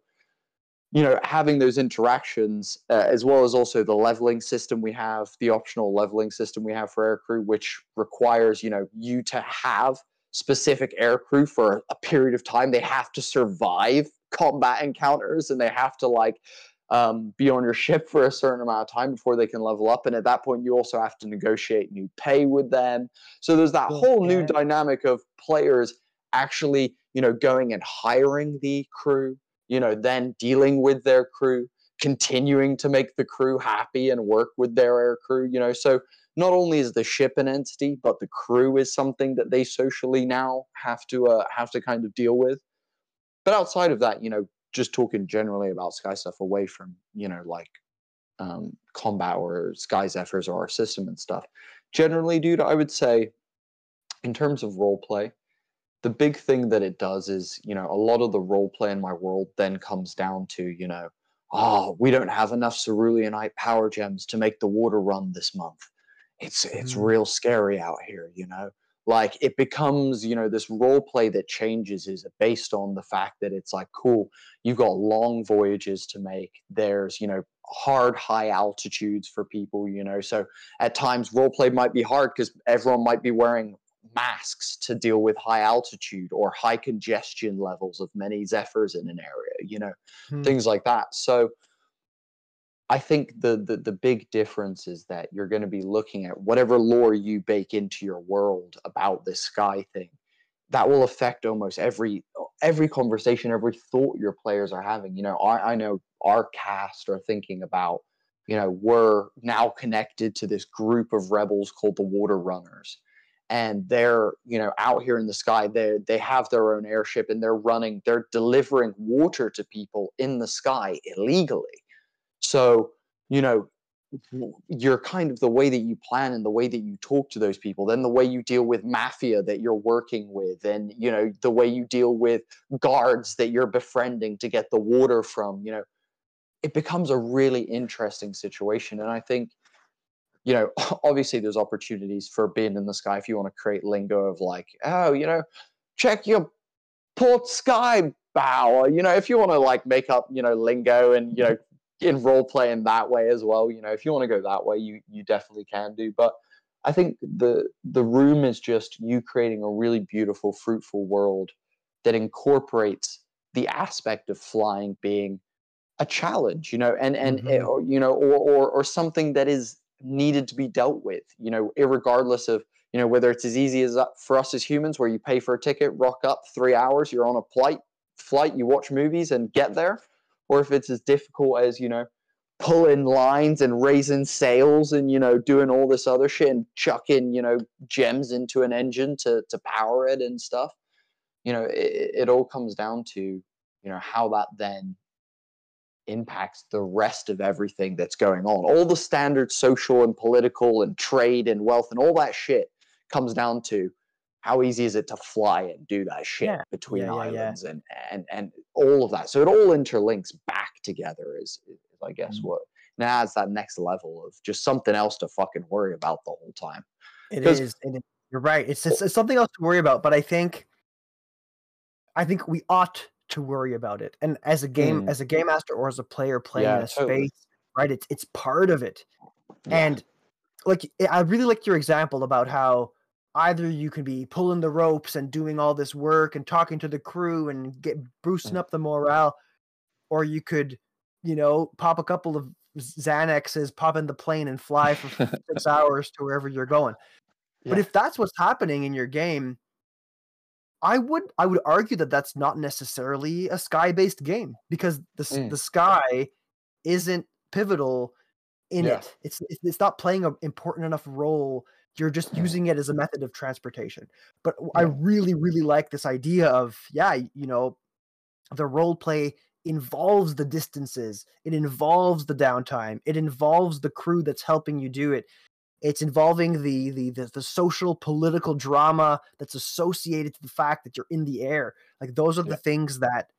having those interactions, as well as also the leveling system we have, the optional leveling system we have for aircrew, which requires, you to have specific aircrew for a period of time. They have to survive combat encounters, and they have to be on your ship for a certain amount of time before they can level up. And at that point, you also have to negotiate new pay with them. So there's that whole new dynamic of players actually, going and hiring the crew, then dealing with their crew, continuing to make the crew happy and work with their air crew, so not only is the ship an entity, but the crew is something that they socially now have to kind of deal with. But outside of that, just talking generally about Sky stuff away from, combat or Sky Zephyrs or our system and stuff. Generally, dude, I would say in terms of role play, the big thing that it does is, a lot of the role play in my world then comes down to, we don't have enough Ceruleanite power gems to make the water run this month. It's real scary out here, Like, it becomes, this role play that changes is based on the fact that it's like, cool, you've got long voyages to make. There's, hard high altitudes for people, So at times role play might be hard because everyone might be wearing masks to deal with high altitude or high congestion levels of many Zephyrs in an area, things like that. So I think the big difference is that you're going to be looking at whatever lore you bake into your world about this sky thing. That will affect almost every conversation, every thought your players are having. You know, I know our cast are thinking about, you know, we're now connected to this group of rebels called the Water Runners, and they're, you know, out here in the sky. They have their own airship, and they're delivering water to people in the sky illegally. So, you know, you're kind of the way that you plan and the way that you talk to those people, then the way you deal with mafia that you're working with, and, you know, the way you deal with guards that you're befriending to get the water from, you know, it becomes a really interesting situation. And I think, you know, obviously there's opportunities for being in the sky if you want to create lingo of like, oh, you know, check your port sky bow, you know, if you want to like make up, you know, lingo and, you know, in role play in that way as well. You know, if you want to go that way, you definitely can do. But I think the room is just you creating a really beautiful, fruitful world that incorporates the aspect of flying being a challenge, you know, and you know, or something that is needed to be dealt with, you know, irregardless of, you know, whether it's as easy as for us as humans, where you pay for a ticket, rock up 3 hours, you're on a flight, you watch movies and get there, or if it's as difficult as, you know, pulling lines and raising sails and, you know, doing all this other shit and chucking, you know, gems into an engine to power it and stuff. You know, it all comes down to, you know, how that then impacts the rest of everything that's going on. All the standard social and political and trade and wealth and all that shit comes down to how easy is it to fly and do that shit between islands and all of that. So it all interlinks back together is I guess what now adds that next level of just something else to fucking worry about the whole time.
It is. You're right. It's something else to worry about, but I think we ought to worry about it. And as a game master or as a player playing in a space, right? It's part of it. Yeah. And like I really like your example about how either you can be pulling the ropes and doing all this work and talking to the crew and boosting up the morale, or you could, you know, pop a couple of Xanaxes, pop in the plane and fly for 6 hours to wherever you're going. Yeah. But if that's what's happening in your game, I would argue that that's not necessarily a sky-based game, because the sky isn't pivotal in it. It's not playing an important enough role. You're just using it as a method of transportation. But I really, really like this idea of, you know, the role play involves the distances. It involves the downtime. It involves the crew that's helping you do it. It's involving the social political drama that's associated to the fact that you're in the air. Like those are the things that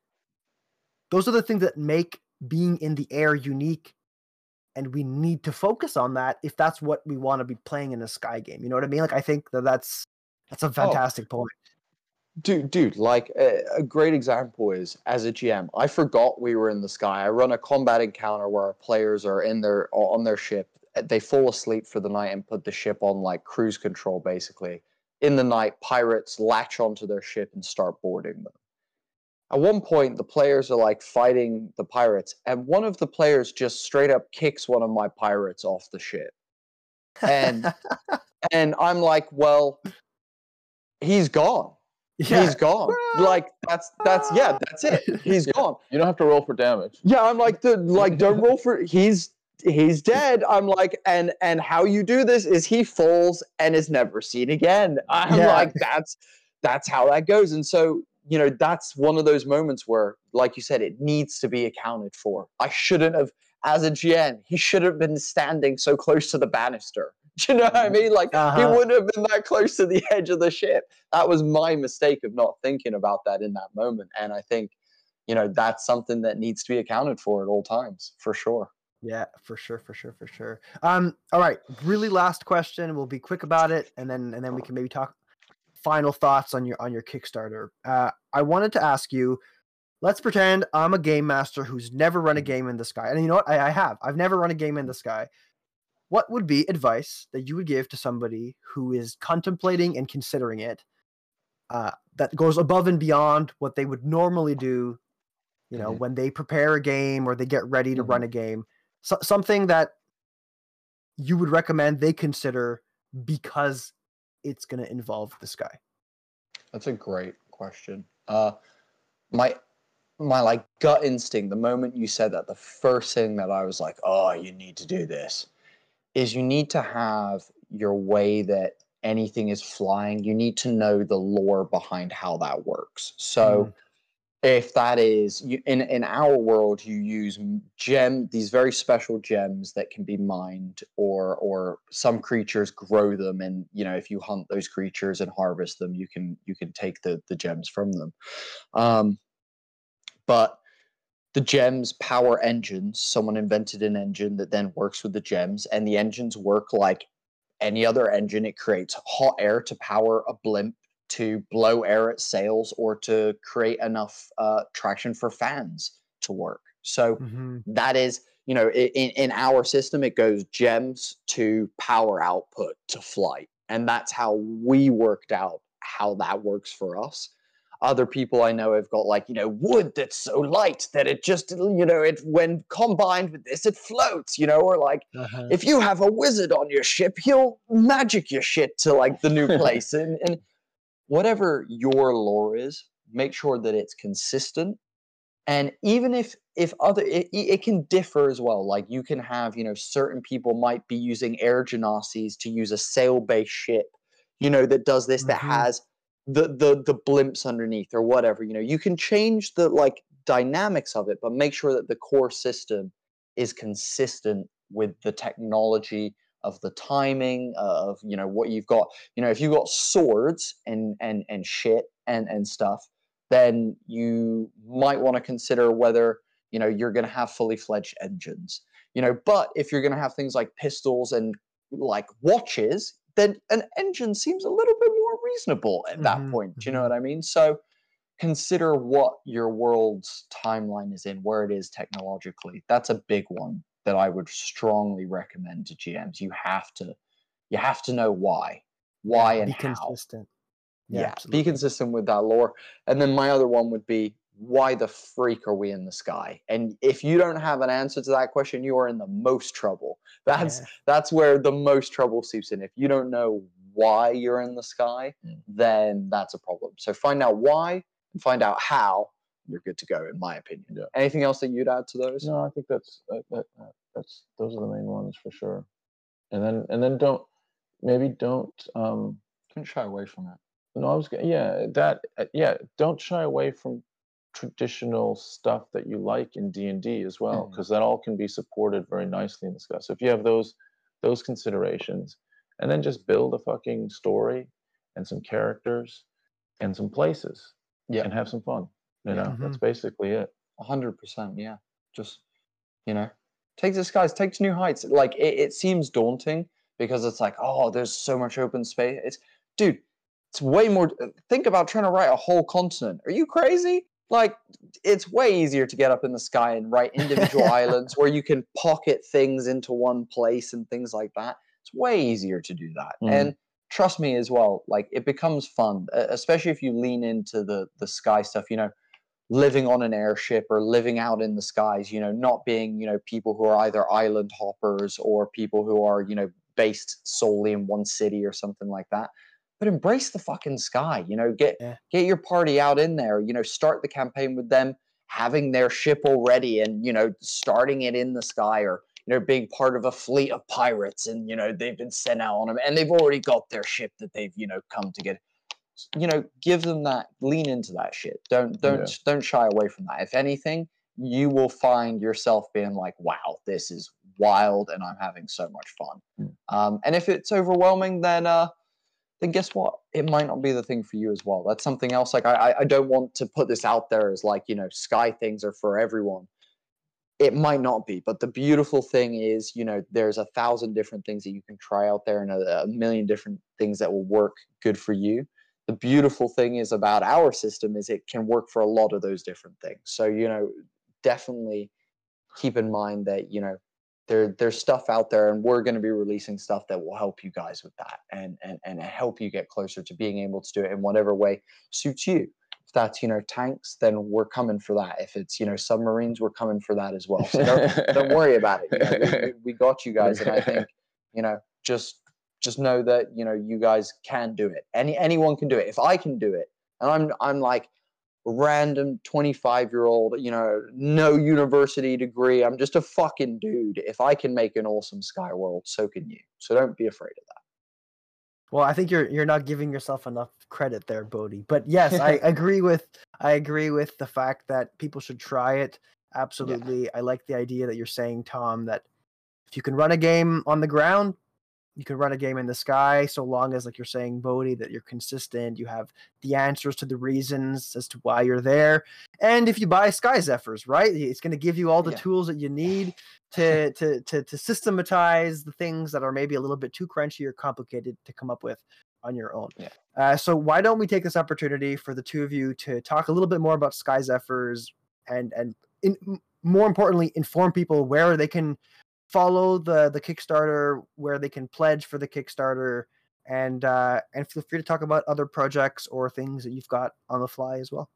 make being in the air unique. And we need to focus on that if that's what we want to be playing in a sky game. You know what I mean? Like I think that's a fantastic point.
Dude, like a great example is, as a GM, I forgot we were in the sky. I run a combat encounter where our players are on their ship. They fall asleep for the night and put the ship on like cruise control, basically. In the night, pirates latch onto their ship and start boarding them. At one point, the players are like fighting the pirates, and one of the players just straight up kicks one of my pirates off the ship. And and I'm like, well, he's gone. Yeah. He's gone. Like that's it. He's gone.
You don't have to roll for damage.
Yeah, I'm like, don't roll for he's dead. I'm like, and how you do this is he falls and is never seen again. I'm like, that's how that goes. And so, you know, that's one of those moments where, like you said, it needs to be accounted for. I shouldn't have, as a GM, he should have been standing so close to the banister. Do you know what I mean? Like, he wouldn't have been that close to the edge of the ship. That was my mistake of not thinking about that in that moment. And I think, you know, that's something that needs to be accounted for at all times, for sure.
Yeah, for sure. All right, really last question. We'll be quick about it, and then we can maybe talk final thoughts on your Kickstarter. I wanted to ask you, let's pretend I'm a game master who's never run a game in the sky. And you know what? I've never run a game in the sky. What would be advice that you would give to somebody who is contemplating and considering it, that goes above and beyond what they would normally do, you know, when they prepare a game or they get ready to run a game? something that you would recommend they consider because it's going to involve the sky?
That's a great question. My like gut instinct, the moment you said that, the first thing that I was like, oh, you need to do this, is you need to have your way that anything is flying. You need to know the lore behind how that works. So if that is in our world, you use these very special gems that can be mined, or some creatures grow them, and if you hunt those creatures and harvest them, you can take the gems from them. But the gems power engines. Someone invented an engine that then works with the gems, and the engines work like any other engine. It creates hot air to power a blimp, to blow air at sails, or to create enough traction for fans to work. So that is, in our system, it goes gems to power output to flight. And that's how we worked out how that works for us. Other people I know have got wood that's so light that it just, it, when combined with this, it floats, or if you have a wizard on your ship, he'll magic your shit to the new place. And whatever your lore is, make sure that it's consistent. And even if other, it can differ as well. Like you can have, certain people might be using air genasies to use a sail-based ship, that does this, that has the blimps underneath or whatever. You can change the dynamics of it, but make sure that the core system is consistent with the technology of the timing of what you've got. If you've got swords and shit and stuff, then you might want to consider whether you're going to have fully fledged engines. But if you're going to have things like pistols and watches, then an engine seems a little bit more reasonable at that point. Do you know what I mean? So consider what your world's timeline is in, where it is technologically. That's a big one that I would strongly recommend to GMs. You have to know why and how.
Consistent.
Yeah, be consistent with that lore. And then my other one would be, why the freak are we in the sky? And if you don't have an answer to that question, you are in the most trouble. That's where the most trouble seeps in. If you don't know why you're in the sky, then that's a problem. So find out why and find out how. You're good to go, in my opinion. Yeah. Anything else that you'd add to those?
No, I think that's those are the main ones for sure. And then don't
shy away from it.
No, don't shy away from traditional stuff that you like in D&D as well, because that all can be supported very nicely in the sky. So if you have those considerations, and then just build a fucking story and some characters and some places, and have some fun. That's basically it.
100%. Yeah, just take the skies, take to new heights. It seems daunting because it's oh, there's so much open space. It's way more. Think about trying to write a whole continent. Are you crazy? It's way easier to get up in the sky and write individual islands where you can pocket things into one place and things like that. It's way easier to do that. And trust me as well, it becomes fun, especially if you lean into the sky stuff, living on an airship or living out in the skies, not being, people who are either island hoppers or people who are, based solely in one city or something like that. But embrace the fucking sky, get your party out in there, start the campaign with them having their ship already and, starting it in the sky, or, being part of a fleet of pirates and, they've been sent out on them and they've already got their ship that they've, come to get, give them that, lean into that shit. Don't shy away from that. If anything, you will find yourself being wow, this is wild and I'm having so much fun. And if it's overwhelming, then guess what? It might not be the thing for you as well. That's something else. I don't want to put this out there as sky things are for everyone. It might not be, but the beautiful thing is, there's 1,000 different things that you can try out there and a million different things that will work good for you. The beautiful thing is about our system is it can work for a lot of those different things. So, definitely keep in mind that, there's stuff out there, and we're going to be releasing stuff that will help you guys with that and help you get closer to being able to do it in whatever way suits you. If that's, tanks, then we're coming for that. If it's, submarines, we're coming for that as well. So don't worry about it. We got you guys. And I think, just know that, you guys can do it. Anyone can do it. If I can do it, and I'm like a random 25-year-old, no university degree. I'm just a fucking dude. If I can make an awesome sky world, so can you. So don't be afraid of that.
Well, I think you're not giving yourself enough credit there, Bodhi. But yes, I agree with the fact that people should try it. Absolutely. Yeah. I like the idea that you're saying, Tom, that if you can run a game on the ground, you can run a game in the sky, so long as, like you're saying, Bodhi, that you're consistent, you have the answers to the reasons as to why you're there. And if you buy Sky Zephyrs, right, it's going to give you all the tools that you need to systematize the things that are maybe a little bit too crunchy or complicated to come up with on your own. Yeah. So why don't we take this opportunity for the two of you to talk a little bit more about Sky Zephyrs and more importantly, inform people where they can follow the Kickstarter, where they can pledge for the Kickstarter, and feel free to talk about other projects or things that you've got on the fly as well.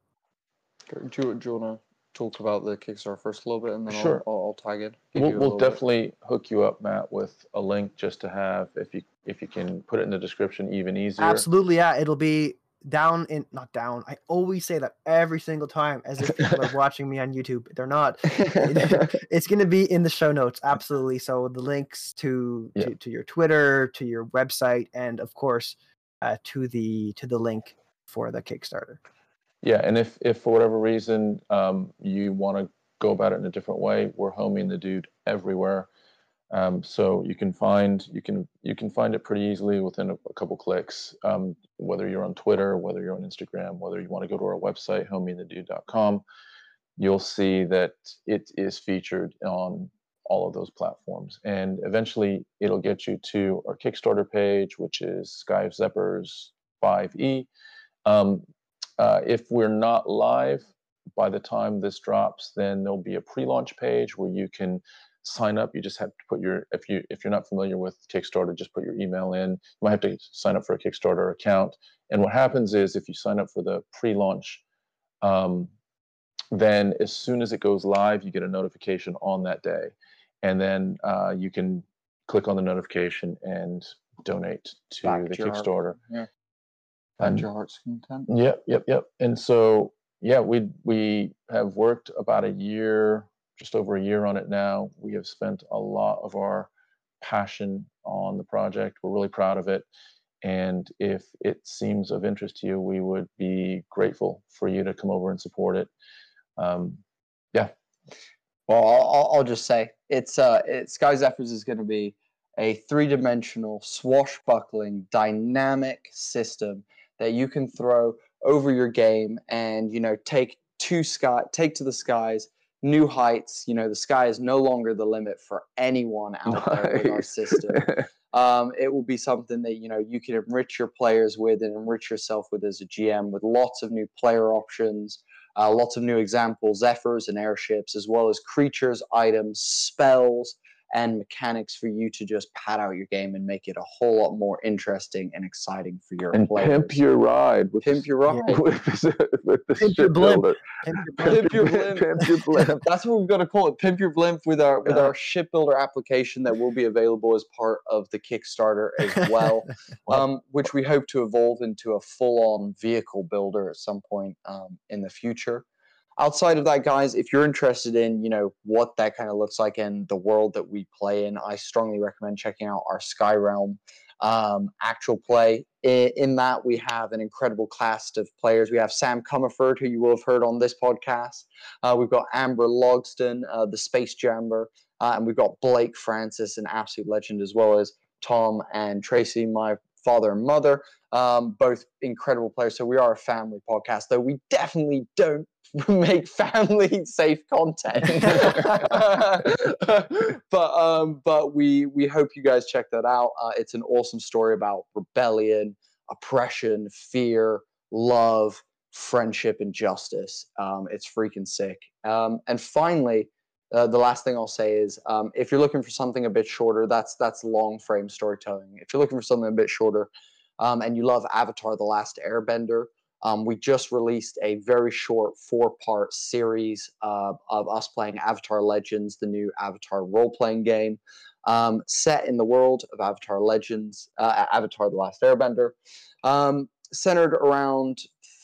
Do you want to talk about the Kickstarter first a little bit, and then
sure.
I'll tag it?
We'll definitely hook you up, Matt, with a link just to have, if you can put it in the description, even easier.
Absolutely, yeah. It'll be not down. I always say that every single time, as if people are watching me on YouTube. They're not. It's going to be in the show notes, absolutely. So the links to your Twitter, to your website, and of course to the link for the Kickstarter.
Yeah, and if for whatever reason you want to go about it in a different way, we're homing the dude everywhere. So you can find it pretty easily within a couple clicks, whether you're on Twitter, whether you're on Instagram, whether you want to go to our website, homingthedude.com, you'll see that it is featured on all of those platforms. And eventually it'll get you to our Kickstarter page, which is Sky Zephyrs 5e. If we're not live by the time this drops, then there'll be a pre-launch page where you can sign up. You just have to put if you're not familiar with Kickstarter, just put your email in. You might have to sign up for a Kickstarter account. And what happens is, if you sign up for the pre-launch, then as soon as it goes live, you get a notification on that day, and then you can click on the notification and donate to the Kickstarter.
Yeah. Back to your heart's content.
Yep. And so we have worked about a year. Just over a year on it now. We have spent a lot of our passion on the project. We're really proud of it. And if it seems of interest to you, we would be grateful for you to come over and support it.
Well, I'll just say it's Sky Zephyrs is going to be a three-dimensional, swashbuckling, dynamic system that you can throw over your game and take to the skies. New heights. The sky is no longer the limit for anyone out there with our system. It will be something that you can enrich your players with and enrich yourself with as a GM, with lots of new player options, lots of new examples, Zephyrs and airships, as well as creatures, items, spells, and mechanics for you to just pad out your game and make it a whole lot more interesting and exciting for your players.
Pimp your ride.
Pimp your ride.
With the
Pimp your blimp.
Pimp your blimp. That's what we've got to call it. Pimp your blimp with our ship builder application that will be available as part of the Kickstarter as well, which we hope to evolve into a full-on vehicle builder at some point in the future. Outside of that, guys, if you're interested in, what that kind of looks like in the world that we play in, I strongly recommend checking out our Skyrealm actual play. In that, we have an incredible cast of players. We have Sam Comerford, who you will have heard on this podcast. We've got Amber Logston, the Space Jammer, and we've got Blake Francis, an absolute legend, as well as Tom and Tracy, my father and mother, both incredible players. So we are a family podcast, though we definitely don't make family safe content. but we hope you guys check that out. It's an awesome story about rebellion, oppression, fear, love, friendship, and justice. It's freaking sick. And finally, the last thing I'll say is, if you're looking for something a bit shorter, that's long frame storytelling. If you're looking for something a bit shorter, and you love Avatar: The Last Airbender, We just released a very short 4-part series of us playing Avatar Legends, the new Avatar role-playing game, set in the world of Avatar Legends, Avatar The Last Airbender, centered around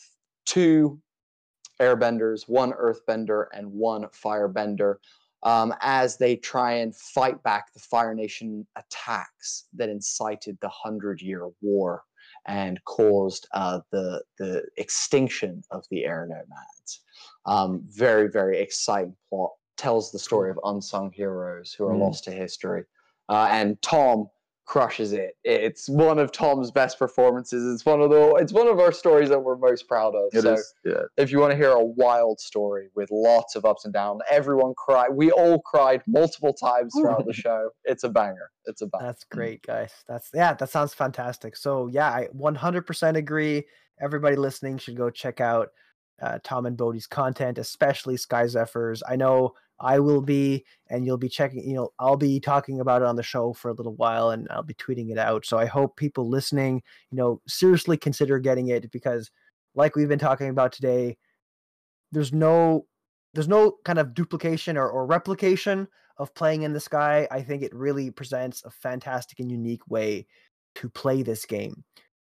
2 airbenders, 1 earthbender, and 1 firebender, as they try and fight back the Fire Nation attacks that incited the 100-Year War and caused the extinction of the air nomads. Very, very exciting plot. Tells the story of unsung heroes who are lost to history. And Tom crushes it. It's one of Tom's best performances. It's one of our stories that we're most proud of.
It is, yeah.
If you want to hear a wild story with lots of ups and downs, everyone cried. We all cried multiple times throughout the show. It's a banger. It's a banger.
That's great, guys. That sounds fantastic. So yeah, I 100% agree. Everybody listening should go check out Tom and Bodhi's content, especially Sky Zephyrs. I know I will be, and you'll be checking, I'll be talking about it on the show for a little while, and I'll be tweeting it out. So I hope people listening, seriously consider getting it, because like we've been talking about today, there's no kind of duplication or replication of playing in the sky. I think it really presents a fantastic and unique way to play this game.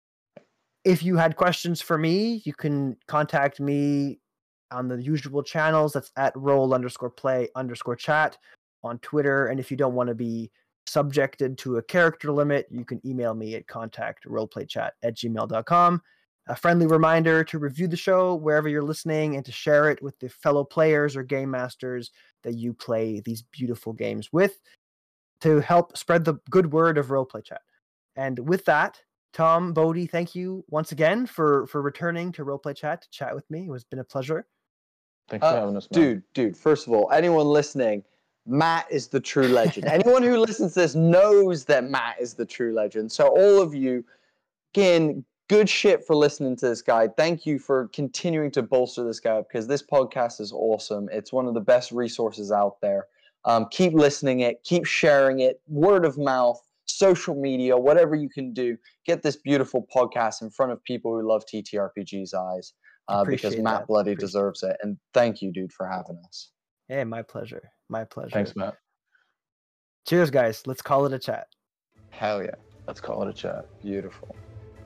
If you had questions for me, you can contact me on the usual channels. That's at roll_play_chat on Twitter. And if you don't want to be subjected to a character limit, you can email me at contact@roleplaychat@gmail.com. A friendly reminder to review the show wherever you're listening and to share it with the fellow players or game masters that you play these beautiful games with, to help spread the good word of Roleplay Chat. And with that, Tom, Bodhi, thank you once again for returning to Roleplay Chat to chat with me. It's been a pleasure.
Thanks for having us, man.
Dude, first of all, anyone listening, Matt is the true legend. Anyone who listens to this knows that Matt is the true legend. So all of you, again, good shit for listening to this guy. Thank you for continuing to bolster this guy up, because this podcast is awesome. It's one of the best resources out there. Keep listening it, keep sharing it, word of mouth, social media, whatever you can do. Get this beautiful podcast in front of people who love TTRPG's eyes. Because Matt bloody deserves it. And thank you, dude, for having us.
Hey, my pleasure. My pleasure.
Thanks, Matt.
Cheers, guys. Let's call it a chat.
Hell yeah.
Let's call it a chat.
Beautiful.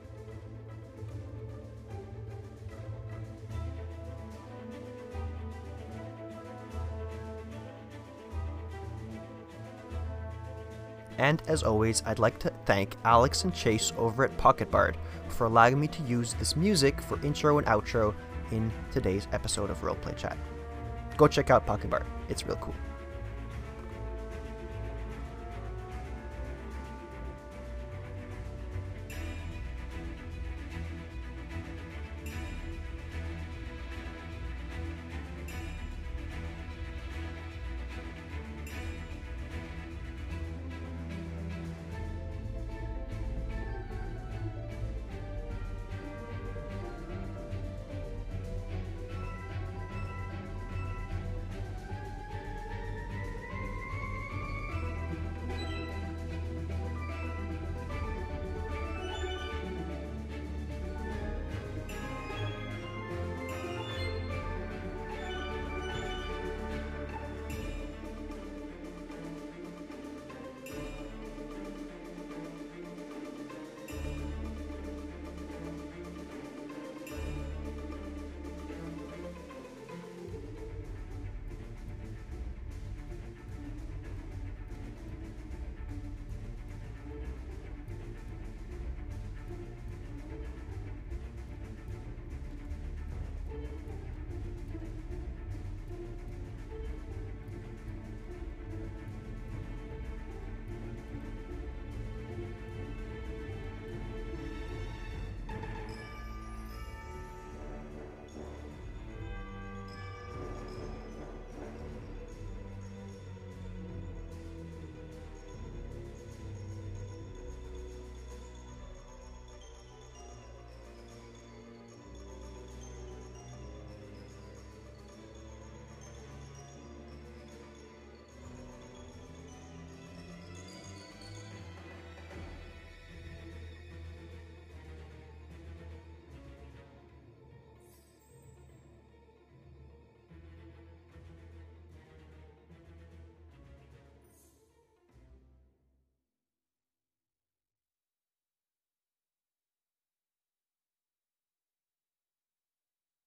And as always, I'd like to thank Alex and Chase over at Pocket Bard for allowing me to use this music for intro and outro in today's episode of Roleplay Chat. Go check out Pocket Bard. It's real cool.